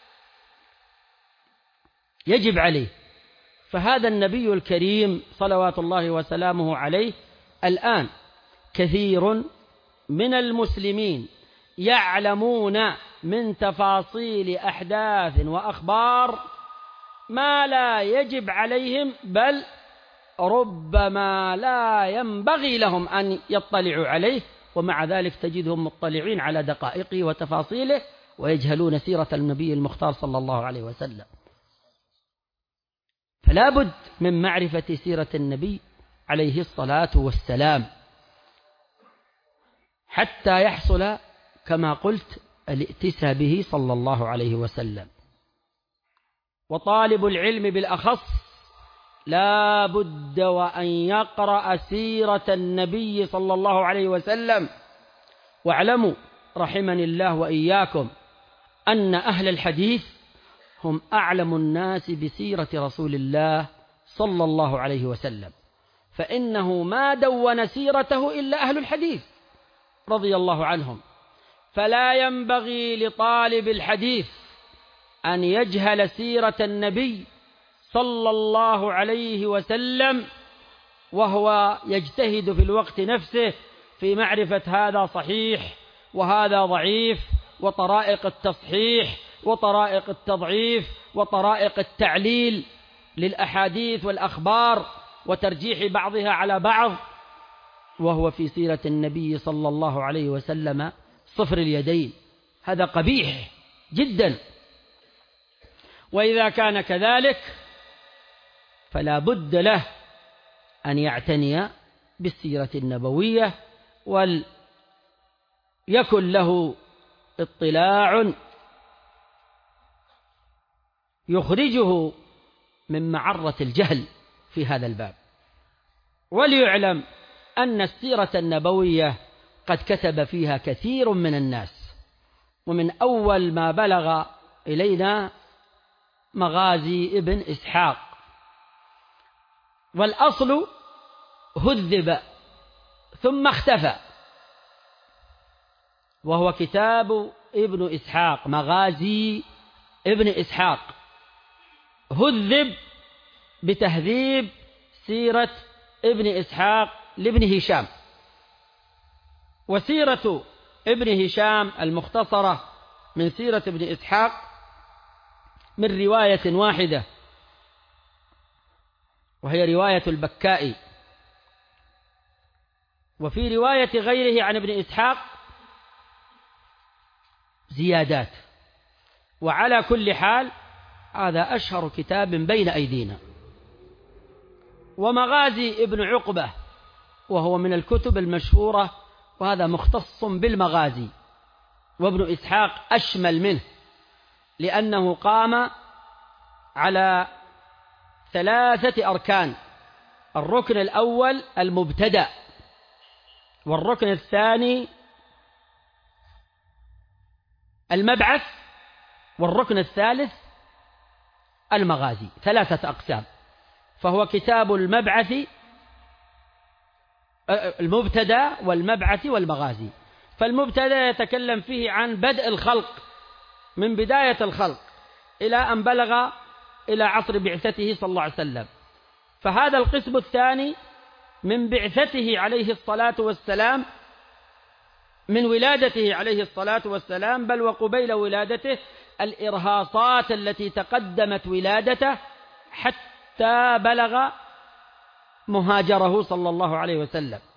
Speaker 2: يجب عليه. فهذا النبي الكريم صلوات الله وسلامه عليه الآن كثير من المسلمين يعلمون من تفاصيل أحداث وأخبار ما لا يجب عليهم، بل ربما لا ينبغي لهم أن يطلعوا عليه، ومع ذلك تجدهم مطلعين على دقائقه وتفاصيله ويجهلون سيرة النبي المختار صلى الله عليه وسلم. فلا بد من معرفة سيرة النبي عليه الصلاة والسلام حتى يحصل كما قلت الائتساء به صلى الله عليه وسلم. وطالب العلم بالأخص لا بد وأن يقرأ سيرة النبي صلى الله عليه وسلم. واعلموا رحمني الله وإياكم أن أهل الحديث هم أعلم الناس بسيرة رسول الله صلى الله عليه وسلم، فإنه ما دون سيرته إلا أهل الحديث رضي الله عنهم. فلا ينبغي لطالب الحديث أن يجهل سيرة النبي صلى الله عليه وسلم وهو يجتهد في الوقت نفسه في معرفة هذا صحيح وهذا ضعيف، وطرائق التصحيح وطرائق التضعيف وطرائق التعليل للأحاديث والأخبار وترجيح بعضها على بعض، وهو في سيرة النبي صلى الله عليه وسلم صفر اليدين. هذا قبيح جدا. وإذا كان كذلك فلا بد له أن يعتني بالسيرة النبوية وليكن له اطلاع يخرجه من معرة الجهل في هذا الباب. وليعلم أن السيرة النبوية قد كتب فيها كثير من الناس، ومن أول ما بلغ إلينا مغازي ابن إسحاق، والأصل هذب ثم اختفى، وهو كتاب ابن إسحاق، مغازي ابن إسحاق، هذب بتهذيب سيرة ابن إسحاق لابن هشام. وسيرة ابن هشام المختصرة من سيرة ابن إسحاق من رواية واحدة، وهي رواية البكائي. وفي رواية غيره عن ابن إسحاق زيادات. وعلى كل حال هذا أشهر كتاب بين أيدينا. ومغازي ابن عقبة وهو من الكتب المشهورة، وهذا مختص بالمغازي، وابن إسحاق أشمل منه لأنه قام على ثلاثة أركان: الركن الأول المبتدأ، والركن الثاني المبعث، والركن الثالث المغازي، ثلاثة أقسام. فهو كتاب المبعث المبتدأ والمبعث والمغازي. فالمبتدأ يتكلم فيه عن بدء الخلق من بداية الخلق إلى أن بلغ إلى عصر بعثته صلى الله عليه وسلم. فهذا القسم الثاني من بعثته عليه الصلاة والسلام، من ولادته عليه الصلاة والسلام، بل وقبيل ولادته، الإرهاصات التي تقدمت ولادته حتى بلغ مهاجره صلى الله عليه وسلم.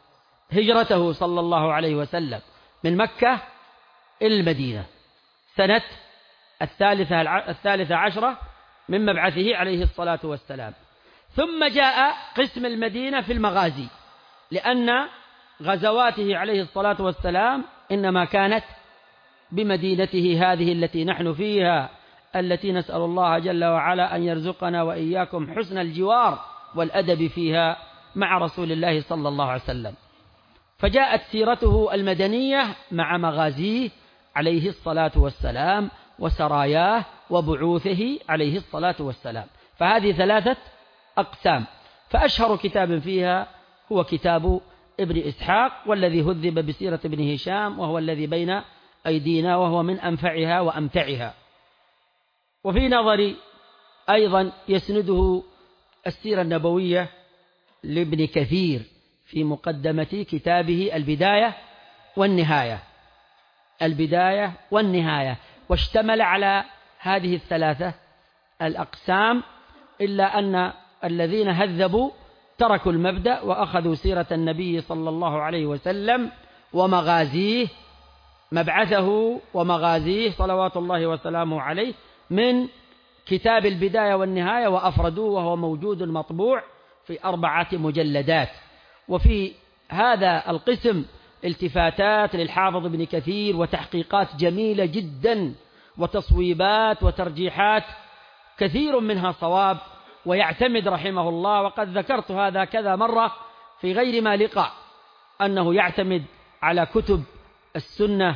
Speaker 2: هجرته صلى الله عليه وسلم من مكة إلى المدينة سنة الثالثة الثالثة عشرة من مبعثه عليه الصلاة والسلام. ثم جاء قسم المدينة في المغازي، لأن غزواته عليه الصلاة والسلام إنما كانت بمدينته هذه التي نحن فيها، التي نسأل الله جل وعلا أن يرزقنا وإياكم حسن الجوار والأدب فيها مع رسول الله صلى الله عليه وسلم. فجاءت سيرته المدنية مع مغازيه عليه الصلاة والسلام وسراياه وبعوثه عليه الصلاة والسلام. فهذه ثلاثة أقسام، فأشهر كتاب فيها هو كتاب ابن إسحاق، والذي هذب بسيرة ابن هشام، وهو الذي بين أيدينا، وهو من أنفعها وأمتعها. وفي نظري أيضا يسنده السيرة النبوية لابن كثير في مقدمة كتابه البداية والنهاية البداية والنهاية واشتمل على هذه الثلاثة الأقسام، إلا أن الذين هذبوا تركوا المبدأ وأخذوا سيرة النبي صلى الله عليه وسلم ومغازيه، مبعثه ومغازيه صلوات الله وسلامه عليه، من كتاب البداية والنهاية وأفردوه، وهو موجود مطبوع في أربعة مجلدات. وفي هذا القسم التفاتات للحافظ ابن كثير وتحقيقات جميلة جدا وتصويبات وترجيحات كثير منها صواب، ويعتمد رحمه الله، وقد ذكرت هذا كذا مرة في غير ما لقاء، أنه يعتمد على كتب السنة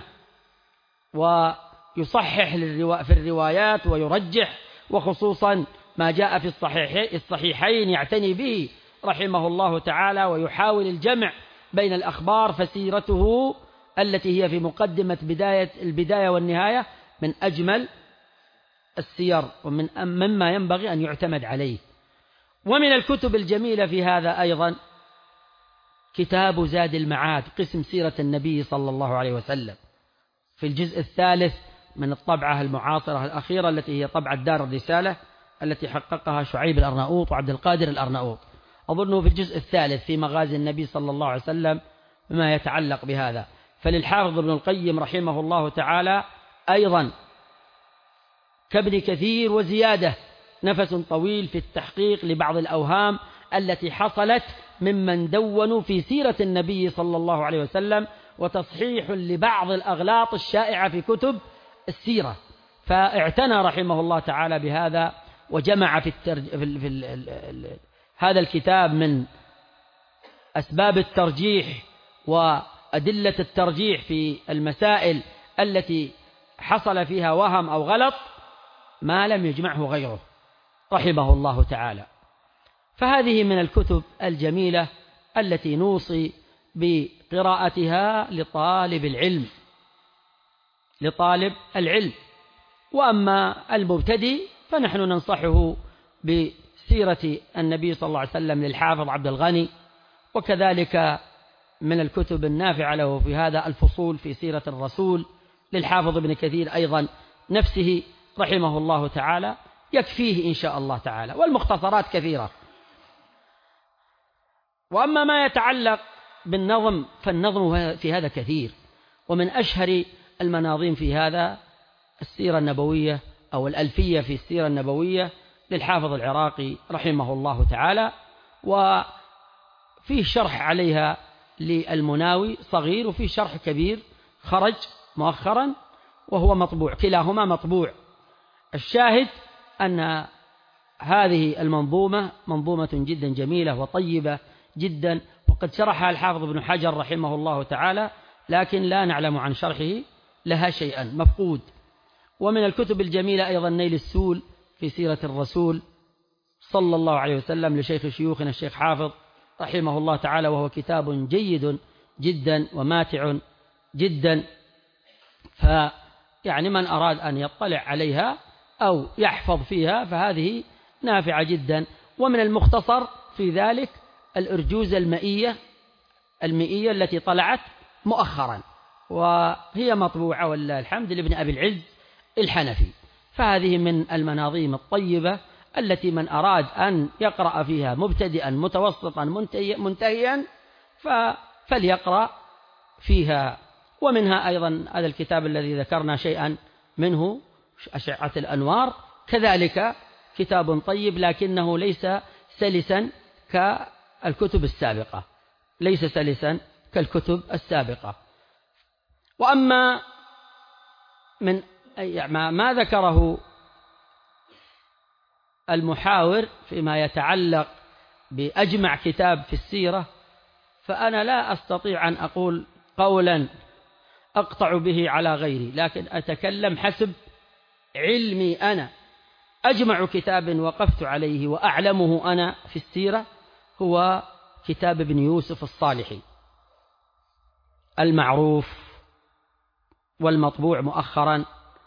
Speaker 2: ويصحح في الروايات ويرجح، وخصوصا ما جاء في الصحيحين يعتني به رحمه الله تعالى، ويحاول الجمع بين الأخبار. فسيرته التي هي في مقدمة بداية البداية والنهاية من أجمل السير ومن مما ينبغي أن يعتمد عليه. ومن الكتب الجميلة في هذا أيضا كتاب زاد المعاد، قسم سيرة النبي صلى الله عليه وسلم، في الجزء الثالث من الطبعة المعاصرة الأخيرة، التي هي طبعة دار الرسالة، التي حققها شعيب الأرناؤوط وعبد القادر الأرناؤوط، أظنه في الجزء الثالث في مغازي النبي صلى الله عليه وسلم بما يتعلق بهذا. فللحافظ ابن القيم رحمه الله تعالى أيضا كابن كثير وزيادة نفس طويل في التحقيق لبعض الأوهام التي حصلت ممن دونوا في سيرة النبي صلى الله عليه وسلم، وتصحيح لبعض الأغلاط الشائعة في كتب السيرة. فاعتنى رحمه الله تعالى بهذا، وجمع في, الترج... في, ال... في ال... ال... ال... هذا الكتاب من أسباب الترجيح وأدلة الترجيح في المسائل التي حصل فيها وهم أو غلط ما لم يجمعه غيره رحمه الله تعالى. فهذه من الكتب الجميلة التي نوصي بقراءتها لطالب العلم لطالب العلم وأما المبتدئ فنحن ننصحه بسيرة النبي صلى الله عليه وسلم للحافظ عبد الغني، وكذلك من الكتب النافعة له في هذا الفصول في سيرة الرسول للحافظ ابن كثير أيضا نفسه رحمه الله تعالى، يكفيه إن شاء الله تعالى، والمختصرات كثيرة. وأما ما يتعلق بالنظم فالنظم في هذا كثير، ومن أشهر المناظيم في هذا السيرة النبوية أو الألفية في السيرة النبوية للحافظ العراقي رحمه الله تعالى، وفيه شرح عليها للمناوي صغير، وفيه شرح كبير خرج مؤخرا وهو مطبوع، كلاهما مطبوع. الشاهد أن هذه المنظومة منظومة جدا جميلة وطيبة جدا، وقد شرحها الحافظ ابن حجر رحمه الله تعالى، لكن لا نعلم عن شرحه لها شيئا مفقود. ومن الكتب الجميلة أيضا نيل السول في سيرة الرسول صلى الله عليه وسلم لشيخ شيوخنا الشيخ حافظ رحمه الله تعالى، وهو كتاب جيد جدا وماتع جدا، فيعني من أراد أن يطلع عليها أو يحفظ فيها فهذه نافعة جدا. ومن المختصر في ذلك الأرجوزة المئية المئية التي طلعت مؤخرا، وهي مطبوعة والله الحمد لابن أبي العز الحنفي. فهذه من المناظيم الطيبة التي من أراد أن يقرأ فيها مبتدئا متوسطا منتهيا فليقرأ فيها. ومنها أيضا هذا الكتاب الذي ذكرنا شيئا منه، أشعة الأنوار، كذلك كتاب طيب لكنه ليس سلسا كالكتب السابقة، ليس سلسا كالكتب السابقة. وأما من ما ذكره المحاور فيما يتعلق بأجمع كتاب في السيرة، فأنا لا أستطيع أن أقول قولا أقطع به على غيري، لكن أتكلم حسب علمي أنا. أجمع كتاب وقفت عليه وأعلمه أنا في السيرة هو كتاب ابن يوسف الصالحي المعروف والمطبوع مؤخرا،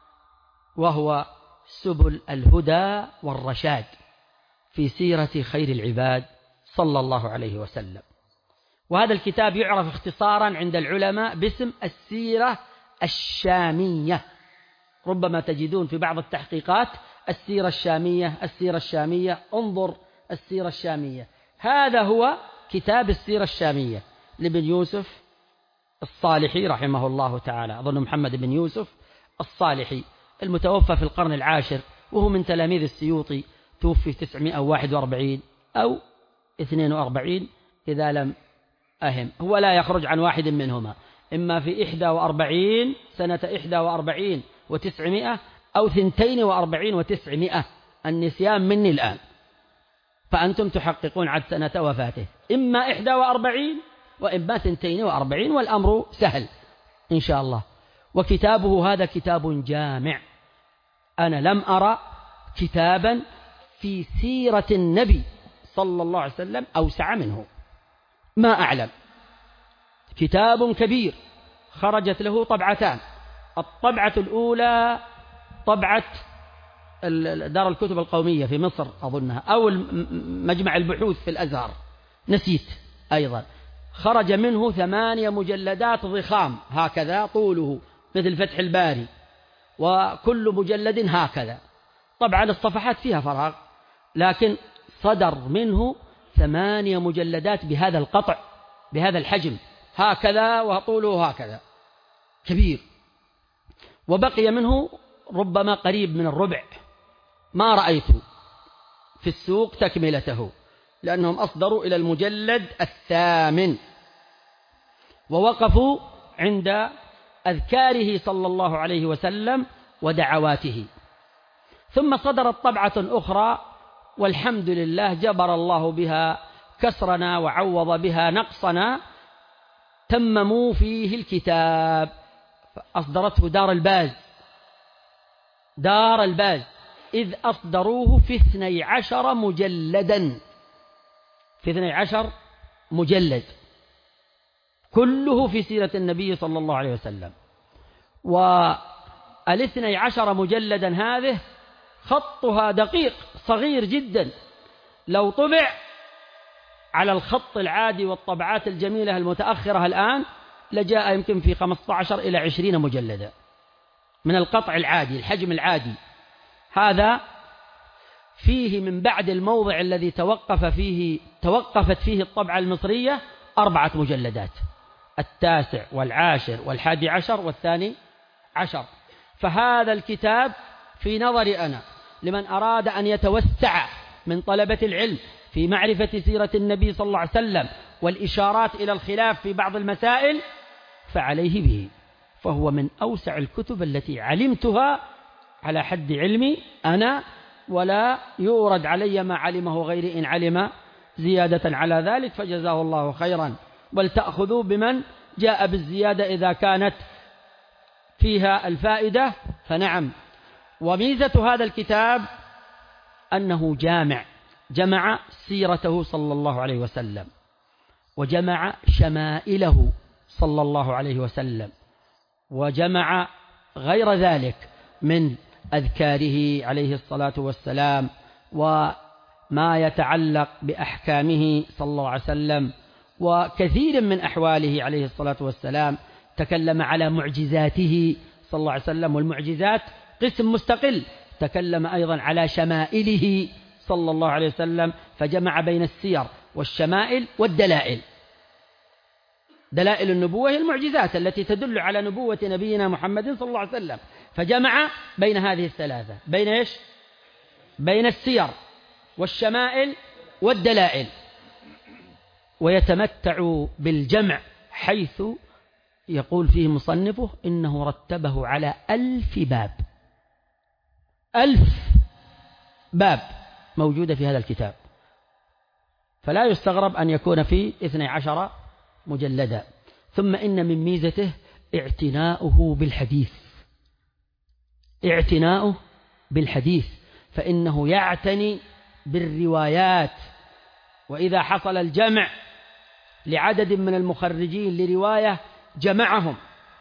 Speaker 2: وهو سبل الهدى والرشاد في سيرة خير العباد صلى الله عليه وسلم. وهذا الكتاب يعرف اختصارا عند العلماء باسم السيرة الشامية، ربما تجدون في بعض التحقيقات السيرة الشامية السيرة الشامية انظر السيرة الشامية. هذا هو كتاب السيرة الشامية لابن يوسف الصالحي رحمه الله تعالى، أظن محمد بن يوسف الصالحي المتوفى في القرن العاشر، وهو من تلاميذ السيوطي، توفي تسعمائة وواحد وأربعين أو اثنين وأربعين إذا لم أهم، هو لا يخرج عن واحد منهما، إما في إحدى وأربعين سنة إحدى وأربعين وتسعمائة أو ثنتين وأربعين وتسعمائة، النسيان مني الآن، فأنتم تحققون عد سنة وفاته، إما إحدى وأربعين وإما ثنتين وأربعين، والأمر سهل إن شاء الله. وكتابه هذا كتاب جامع، أنا لم أرى كتابا في سيرة النبي صلى الله عليه وسلم أوسع منه، ما أعلم. كتاب كبير خرجت له طبعتان، الطبعة الأولى طبعة دار الكتب القومية في مصر أظنها، أو مجمع البحوث في الأزهر نسيت أيضا، خرج منه ثمانية مجلدات ضخام هكذا طوله مثل فتح الباري، وكل مجلد هكذا، طبعا الصفحات فيها فراغ، لكن صدر منه ثمانية مجلدات بهذا القطع بهذا الحجم هكذا، وطوله هكذا كبير. وبقي منه ربما قريب من الربع، ما رأيت في السوق تكملته، لأنهم أصدروا إلى المجلد الثامن، ووقفوا عند أذكاره صلى الله عليه وسلم ودعواته. ثم صدرت طبعة أخرى، والحمد لله جبر الله بها كسرنا وعوض بها نقصنا، تمموا فيه الكتاب، أصدرته دار الباز دار الباز إذ أصدروه في اثني عشر مجلدا في اثني عشر مجلد كله في سيرة النبي صلى الله عليه وسلم. والاثني عشر مجلدا هذه خطها دقيق صغير جدا، لو طبع على الخط العادي والطبعات الجميلة المتأخرة الآن لجاء يمكن في خمسة عشر إلى عشرين مجلدا من القطع العادي الحجم العادي. هذا فيه من بعد الموضع الذي توقف فيه توقفت فيه الطبعة المصرية أربعة مجلدات، التاسع والعاشر والحادي عشر والثاني عشر. فهذا الكتاب في نظري أنا لمن أراد أن يتوسع من طلبة العلم في معرفة سيرة النبي صلى الله عليه وسلم والإشارات إلى الخلاف في بعض المسائل فعليه به، فهو من أوسع الكتب التي علمتها على حد علمي أنا، ولا يورد علي ما علمه غيري إن علم زيادة على ذلك فجزاه الله خيرا، بل تأخذوا بمن جاء بالزيادة إذا كانت فيها الفائدة فنعم. وميزة هذا الكتاب أنه جامع، جمع سيرته صلى الله عليه وسلم، وجمع شمائله صلى الله عليه وسلم، وجمع غير ذلك من أذكاره عليه الصلاة والسلام وما يتعلق بأحكامه صلى الله عليه وسلم وكثير من أحواله عليه الصلاة والسلام. تكلم على معجزاته صلى الله عليه وسلم، والمعجزات قسم مستقل. تكلم أيضا على شمائله صلى الله عليه وسلم، فجمع بين السير والشمائل والدلائل. دلائل النبوة هي المعجزات التي تدل على نبوة نبينا محمد صلى الله عليه وسلم، فجمع بين هذه الثلاثة، بين إيش؟ بين السير والشمائل والدلائل. ويتمتع بالجمع حيث يقول فيه مصنفه إنه رتبه على ألف باب، ألف باب موجودة في هذا الكتاب، فلا يستغرب أن يكون في اثني عشر مجلدا. ثم إن من ميزته اعتناؤه بالحديث، اعتناؤه بالحديث، فإنه يعتني بالروايات. وإذا حصل الجمع لعدد من المخرجين لرواية جمعهم،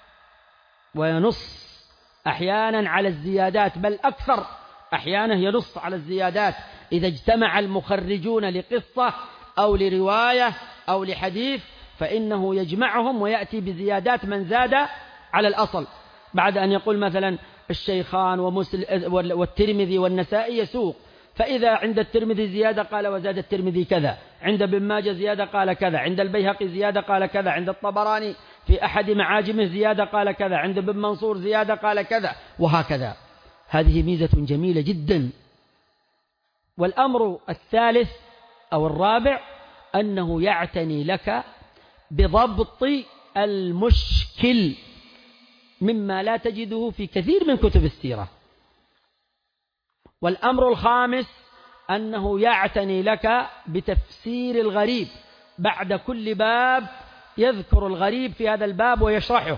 Speaker 2: وينص أحيانا على الزيادات، بل أكثر أحيانا ينص على الزيادات. إذا اجتمع المخرجون لقصة أو لرواية أو لحديث فإنه يجمعهم ويأتي بزيادات من زاد على الأصل، بعد أن يقول مثلا الشيخان والترمذي والنسائي يسوق، فإذا عند الترمذي زيادة قال وزاد الترمذي كذا، عند ابن ماجه زيادة قال كذا، عند البيهقي زيادة قال كذا، عند الطبراني في أحد معاجمه زيادة قال كذا، عند ابن منصور زيادة قال كذا، وهكذا. هذه ميزة جميلة جدا. والأمر الثالث أو الرابع أنه يعتني لك بضبط المشكل مما لا تجده في كثير من كتب السيرة. والأمر الخامس أنه يعتني لك بتفسير الغريب، بعد كل باب يذكر الغريب في هذا الباب ويشرحه،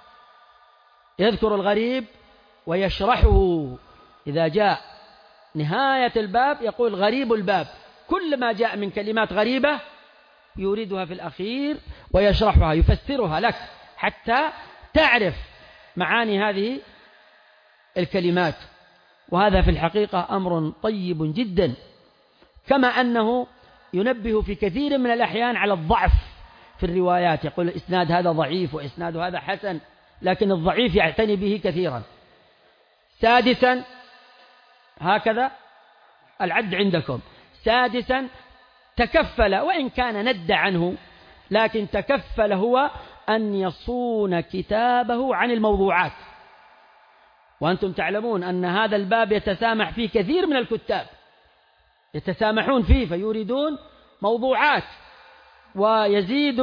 Speaker 2: يذكر الغريب ويشرحه. إذا جاء نهاية الباب يقول غريب الباب، كل ما جاء من كلمات غريبة يوردها في الأخير ويشرحها، يفسرها لك حتى تعرف معاني هذه الكلمات. وهذا في الحقيقة أمر طيب جدا، كما أنه ينبه في كثير من الأحيان على الضعف في الروايات، يقول الإسناد هذا ضعيف وإسناد هذا حسن، لكن الضعيف يعتني به كثيرا. سادسا، هكذا العد عندكم، سادسا تكفل، وإن كان ند عنه لكن تكفل هو أن يصون كتابه عن الموضوعات. وأنتم تعلمون أن هذا الباب يتسامح فيه كثير من الكتاب، يتسامحون فيه فيريدون موضوعات، ويزيد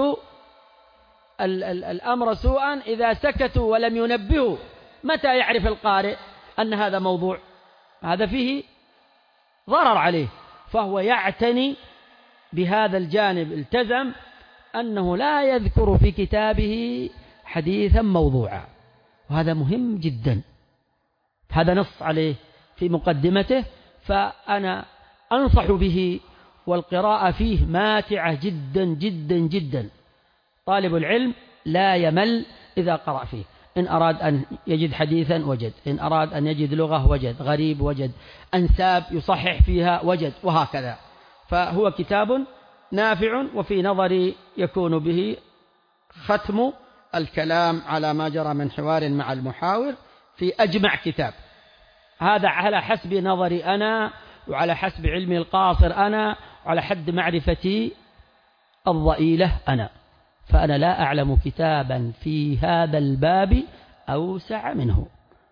Speaker 2: ال ال الأمر سوءا إذا سكتوا ولم ينبهوا. متى يعرف القارئ أن هذا موضوع؟ هذا فيه ضرر عليه، فهو يعتني بهذا الجانب. التزم أنه لا يذكر في كتابه حديثا موضوعا، وهذا مهم جدا. هذا نص عليه في مقدمته، فأنا أنصح به، والقراءة فيه ماتعة جدا جدا جدا. طالب العلم لا يمل إذا قرأ فيه، إن أراد أن يجد حديثا وجد، إن أراد أن يجد لغة وجد، غريب وجد، أنساب يصحح فيها وجد، وهكذا. فهو كتاب نافع، وفي نظري يكون به ختم الكلام على ما جرى من حوار مع المحاور في أجمع كتاب. هذا على حسب نظري أنا، وعلى حسب علمي القاصر أنا، وعلى حد معرفتي الضئيلة أنا، فأنا لا أعلم كتابا في هذا الباب أوسع منه،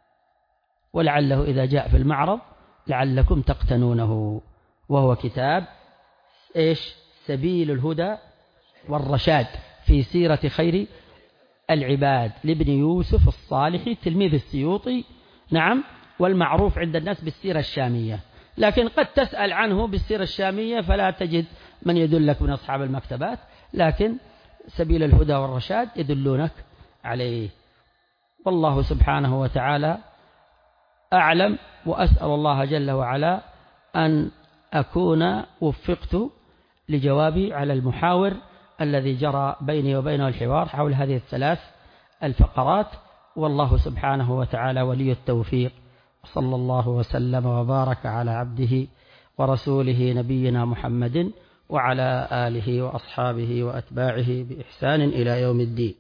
Speaker 2: ولعله إذا جاء في المعرض لعلكم تقتنونه. وهو كتاب إيش؟ سبيل الهدى والرشاد في سيرة خير العباد لابن يوسف الصالحي تلميذ السيوطي، نعم، والمعروف عند الناس بالسيرة الشامية، لكن قد تسأل عنه بالسيرة الشامية فلا تجد من يدلك من أصحاب المكتبات، لكن سبيل الهدى والرشاد يدلونك عليه. والله سبحانه وتعالى أعلم، وأسأل الله جل وعلا أن أكون وفقت لجوابي على المحاور الذي جرى بيني وبينه الحوار حول هذه الثلاث الفقرات. والله سبحانه وتعالى ولي التوفيق. صلى الله وسلم وبارك على عبده ورسوله نبينا محمد وعلى آله وأصحابه وأتباعه بإحسان إلى يوم الدين.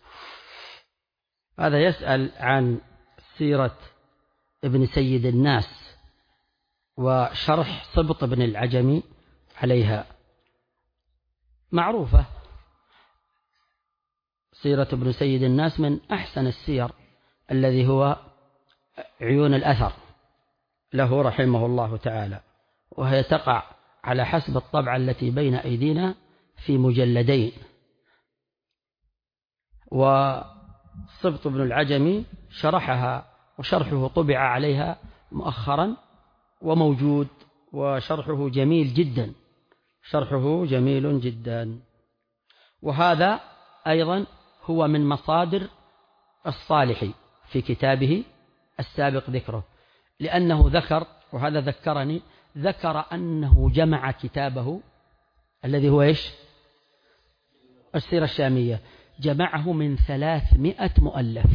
Speaker 2: هذا يسأل عن سيرة ابن سيد الناس وشرح سبط بن العجمي عليها. معروفة سيرة ابن سيد الناس من أحسن السير، الذي هو عيون الأثر له رحمه الله تعالى، وهي تقع على حسب الطبعة التي بين أيدينا في مجلدين. وصبط بن العجمي شرحها، وشرحه طبع عليها مؤخرا وموجود، وشرحه جميل جدا، شرحه جميل جدا. وهذا أيضا هو من مصادر الصالحي في كتابه السابق ذكره، لأنه ذكر، وهذا ذكرني، ذكر أنه جمع كتابه الذي هو إيش؟ السيرة الشامية، جمعه من ثلاثمائة مؤلف،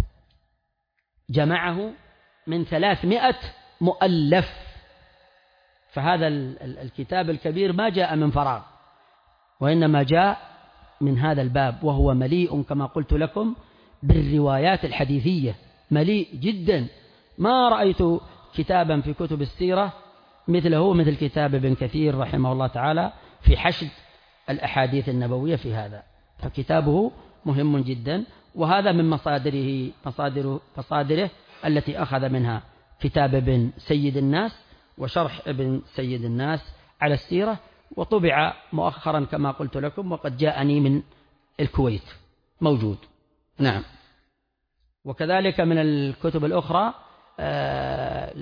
Speaker 2: جمعه من ثلاثمائة مؤلف. فهذا الكتاب الكبير ما جاء من فراغ، وإنما جاء من هذا الباب، وهو مليء كما قلت لكم بالروايات الحديثية، مليء جدا. ما رأيت كتابا في كتب السيرة مثله مثل كتاب ابن كثير رحمه الله تعالى في حشد الأحاديث النبوية في هذا، فكتابه مهم جدا. وهذا من مصادره مصادره, مصادره التي أخذ منها كتاب ابن سيد الناس وشرح ابن سيد الناس على السيرة، وطبع مؤخرا كما قلت لكم، وقد جاءني من الكويت موجود. نعم. وكذلك من الكتب الأخرى آه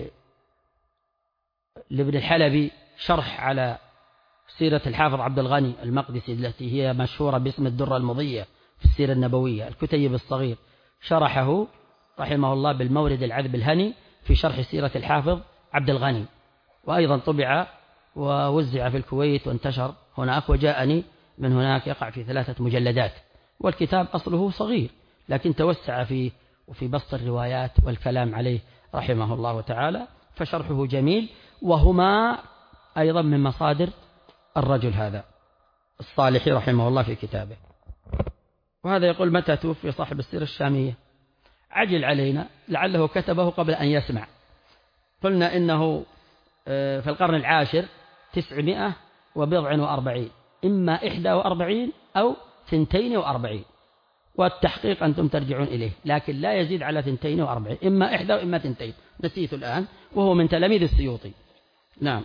Speaker 2: لابن الحلبي شرح على سيرة الحافظ عبد الغني المقدسي التي هي مشهورة باسم الدرة المضية في السيرة النبوية، الكتيب الصغير، شرحه رحمه الله بالمورد العذب الهني في شرح سيرة الحافظ عبد الغني، وأيضا طبع ووزع في الكويت وانتشر هناك، وجاءني من هناك، يقع في ثلاثة مجلدات. والكتاب أصله صغير لكن توسع فيه وفي بسط الروايات والكلام عليه رحمه الله تعالى، فشرحه جميل. وهما أيضا من مصادر الرجل هذا الصالح رحمه الله في كتابه. وهذا يقول: متى توفي صاحب السيرة الشامية؟ عجل علينا، لعله كتبه قبل أن يسمع. قلنا إنه في القرن العاشر تسعمائة وبضع وأربعين، إما إحدى وأربعين أو ثنتين وأربعين، والتحقيق أنتم ترجعون إليه، لكن لا يزيد على ثنتين وأربعين، إما إحدى وإما ثنتين، نسيت الآن، وهو من تلاميذ السيوطي. نعم.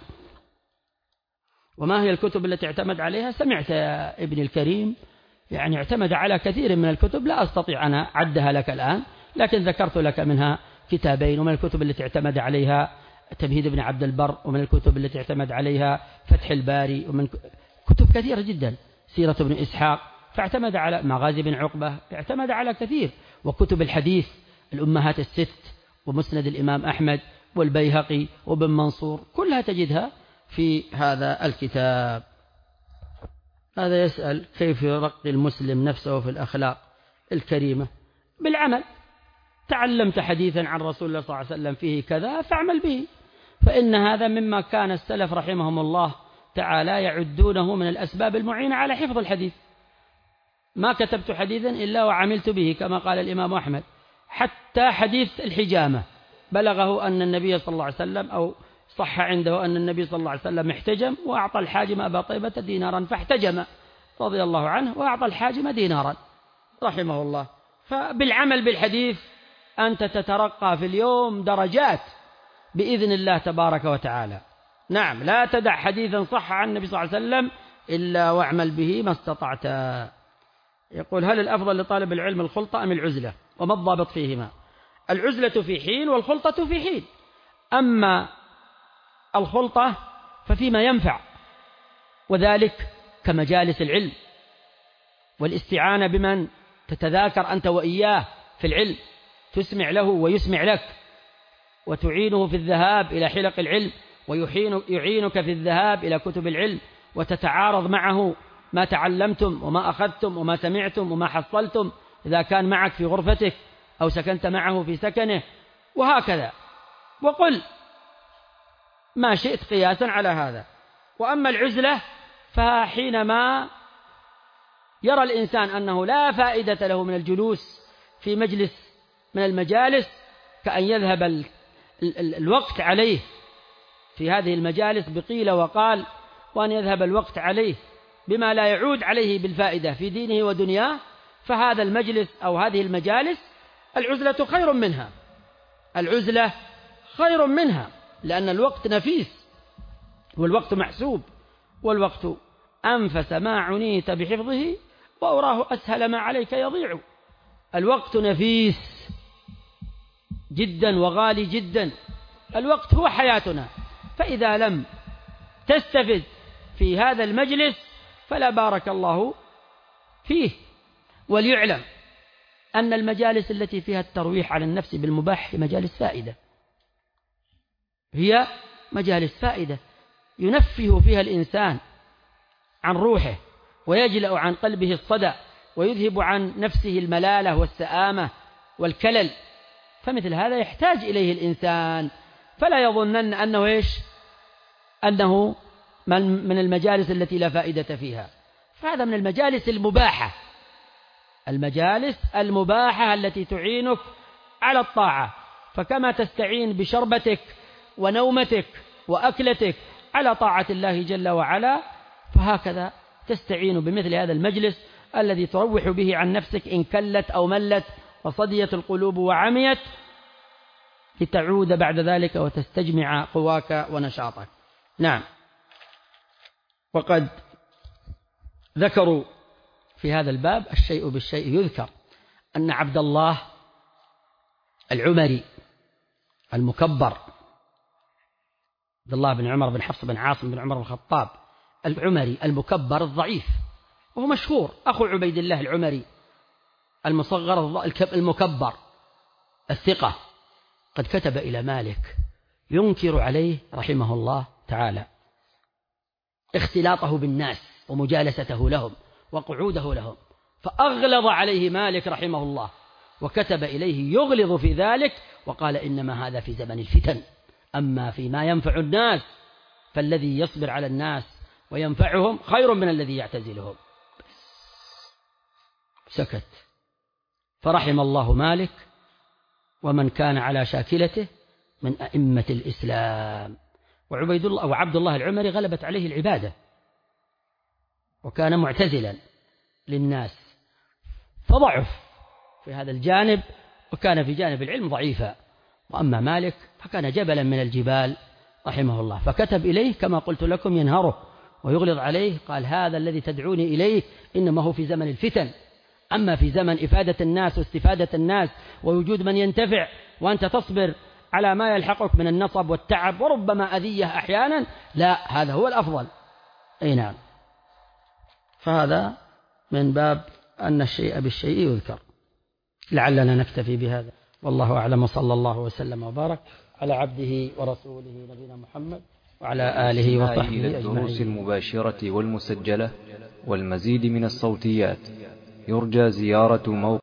Speaker 2: وما هي الكتب التي اعتمد عليها؟ سمعت يا ابن الكريم، يعني اعتمد على كثير من الكتب، لا أستطيع أن أعدها لك الآن، لكن ذكرت لك منها كتابين. ومن الكتب التي اعتمد عليها تمهيد ابن عبد البر، ومن الكتب التي اعتمد عليها فتح الباري، ومن كتب كثيرة جدا، سيرة ابن إسحاق، فاعتمد على مغازي بن عقبة، اعتمد على كثير. وكتب الحديث الأمهات الست، ومسند الإمام أحمد والبيهقي وابن منصور، كلها تجدها في هذا الكتاب. هذا يسأل: كيف يرقي المسلم نفسه في الأخلاق الكريمة؟ بالعمل. تعلمت حديثا عن رسول الله صلى الله عليه وسلم فيه كذا، فاعمل به، فإن هذا مما كان السلف رحمهم الله تعالى يعدونه من الأسباب المعينة على حفظ الحديث. ما كتبت حديثا إلا وعملت به، كما قال الإمام أحمد، حتى حديث الحجامة بلغه أن النبي صلى الله عليه وسلم، أو صح عنده أن النبي صلى الله عليه وسلم احتجم وأعطى الحاجم أبا طيبة دينارا، فاحتجم رضي الله عنه وأعطى الحاجم دينارا رحمه الله. فبالعمل بالحديث أنت تترقى في اليوم درجات بإذن الله تبارك وتعالى. نعم. لا تدع حديثا صح عن النبي صلى الله عليه وسلم إلا واعمل به ما استطعت. يقول: هل الأفضل لطالب العلم الخلطة أم العزلة؟ وما الضابط فيهما؟ العزلة في حين والخلطة في حين. أما الخلطة ففيما ينفع، وذلك كمجالس العلم والاستعانة بمن تتذاكر أنت وإياه في العلم، تسمع له ويسمع لك، وتعينه في الذهاب إلى حلق العلم، ويعينك في الذهاب إلى كتب العلم، وتتعارض معه ما تعلمتم وما أخذتم وما سمعتم وما حصلتم، إذا كان معك في غرفتك أو سكنت معه في سكنه، وهكذا. وقل ما شئت قياسا على هذا. وأما العزلة فحينما يرى الإنسان أنه لا فائدة له من الجلوس في مجلس من المجالس، كأن يذهب ال ال الوقت عليه في هذه المجالس بقيل وقال، وأن يذهب الوقت عليه بما لا يعود عليه بالفائدة في دينه ودنياه، فهذا المجلس أو هذه المجالس العزلة خير منها، العزلة خير منها، لأن الوقت نفيس والوقت محسوب، والوقت أنفس ما عنيت بحفظه وأراه أسهل ما عليك يضيع. الوقت نفيس جدا وغالي جدا، الوقت هو حياتنا، فإذا لم تستفد في هذا المجلس فلا بارك الله فيه. وليعلم أن المجالس التي فيها الترويح على النفس بالمباح هي مجالس فائدة، هي مجالس فائدة ينفه فيها الإنسان عن روحه ويجلأ عن قلبه الصدى ويذهب عن نفسه الملالة والسآمة والكلل، فمثل هذا يحتاج إليه الإنسان، فلا يظنن أنه إيش أنه من المجالس التي لا فائدة فيها، فهذا من المجالس المباحة، المجالس المباحة التي تعينك على الطاعة، فكما تستعين بشربتك ونومتك وأكلتك على طاعة الله جل وعلا، فهكذا تستعين بمثل هذا المجلس الذي تروح به عن نفسك إن كلت أو ملت وصديت القلوب وعميت، لتعود بعد ذلك وتستجمع قواك ونشاطك. نعم. وقد ذكروا في هذا الباب الشيء بالشيء يذكر أن عبد الله العمري المكبر، عبد الله بن عمر بن حفص بن عاصم بن عمر الخطاب العمري المكبر الضعيف، وهو مشهور أخو عبيد الله العمري المصغر المكبر الثقة، قد كتب إلى مالك ينكر عليه رحمه الله تعالى اختلاطه بالناس ومجالسته لهم وقعوده لهم، فأغلظ عليه مالك رحمه الله وكتب إليه يغلظ في ذلك، وقال إنما هذا في زمن الفتن، أما فيما ينفع الناس فالذي يصبر على الناس وينفعهم خير من الذي يعتزلهم. سكت، فرحم الله مالك ومن كان على شاكلته من أئمة الإسلام. وعبيد الله أو عبد الله العمري غلبت عليه العبادة وكان معتزلا للناس، فضعف في هذا الجانب وكان في جانب العلم ضعيفا، وأما مالك فكان جبلا من الجبال رحمه الله، فكتب إليه كما قلت لكم ينهره ويغلظ عليه، قال هذا الذي تدعوني إليه إنما هو في زمن الفتن، أما في زمن إفادة الناس واستفادة الناس ووجود من ينتفع وأنت تصبر على ما يلحقك من النصب والتعب وربما أذية أحيانا، لا، هذا هو الأفضل. أي نعم. فهذا من باب أن الشيء بالشيء يذكر. لعلنا نكتفي بهذا، والله أعلم، وصلى الله وسلم وبارك على عبده ورسوله نبينا محمد وعلى آله وصحبه أجمعين.
Speaker 1: الدروس المباشرة والمسجلة والمزيد من الصوتيات يرجى زيارة موقع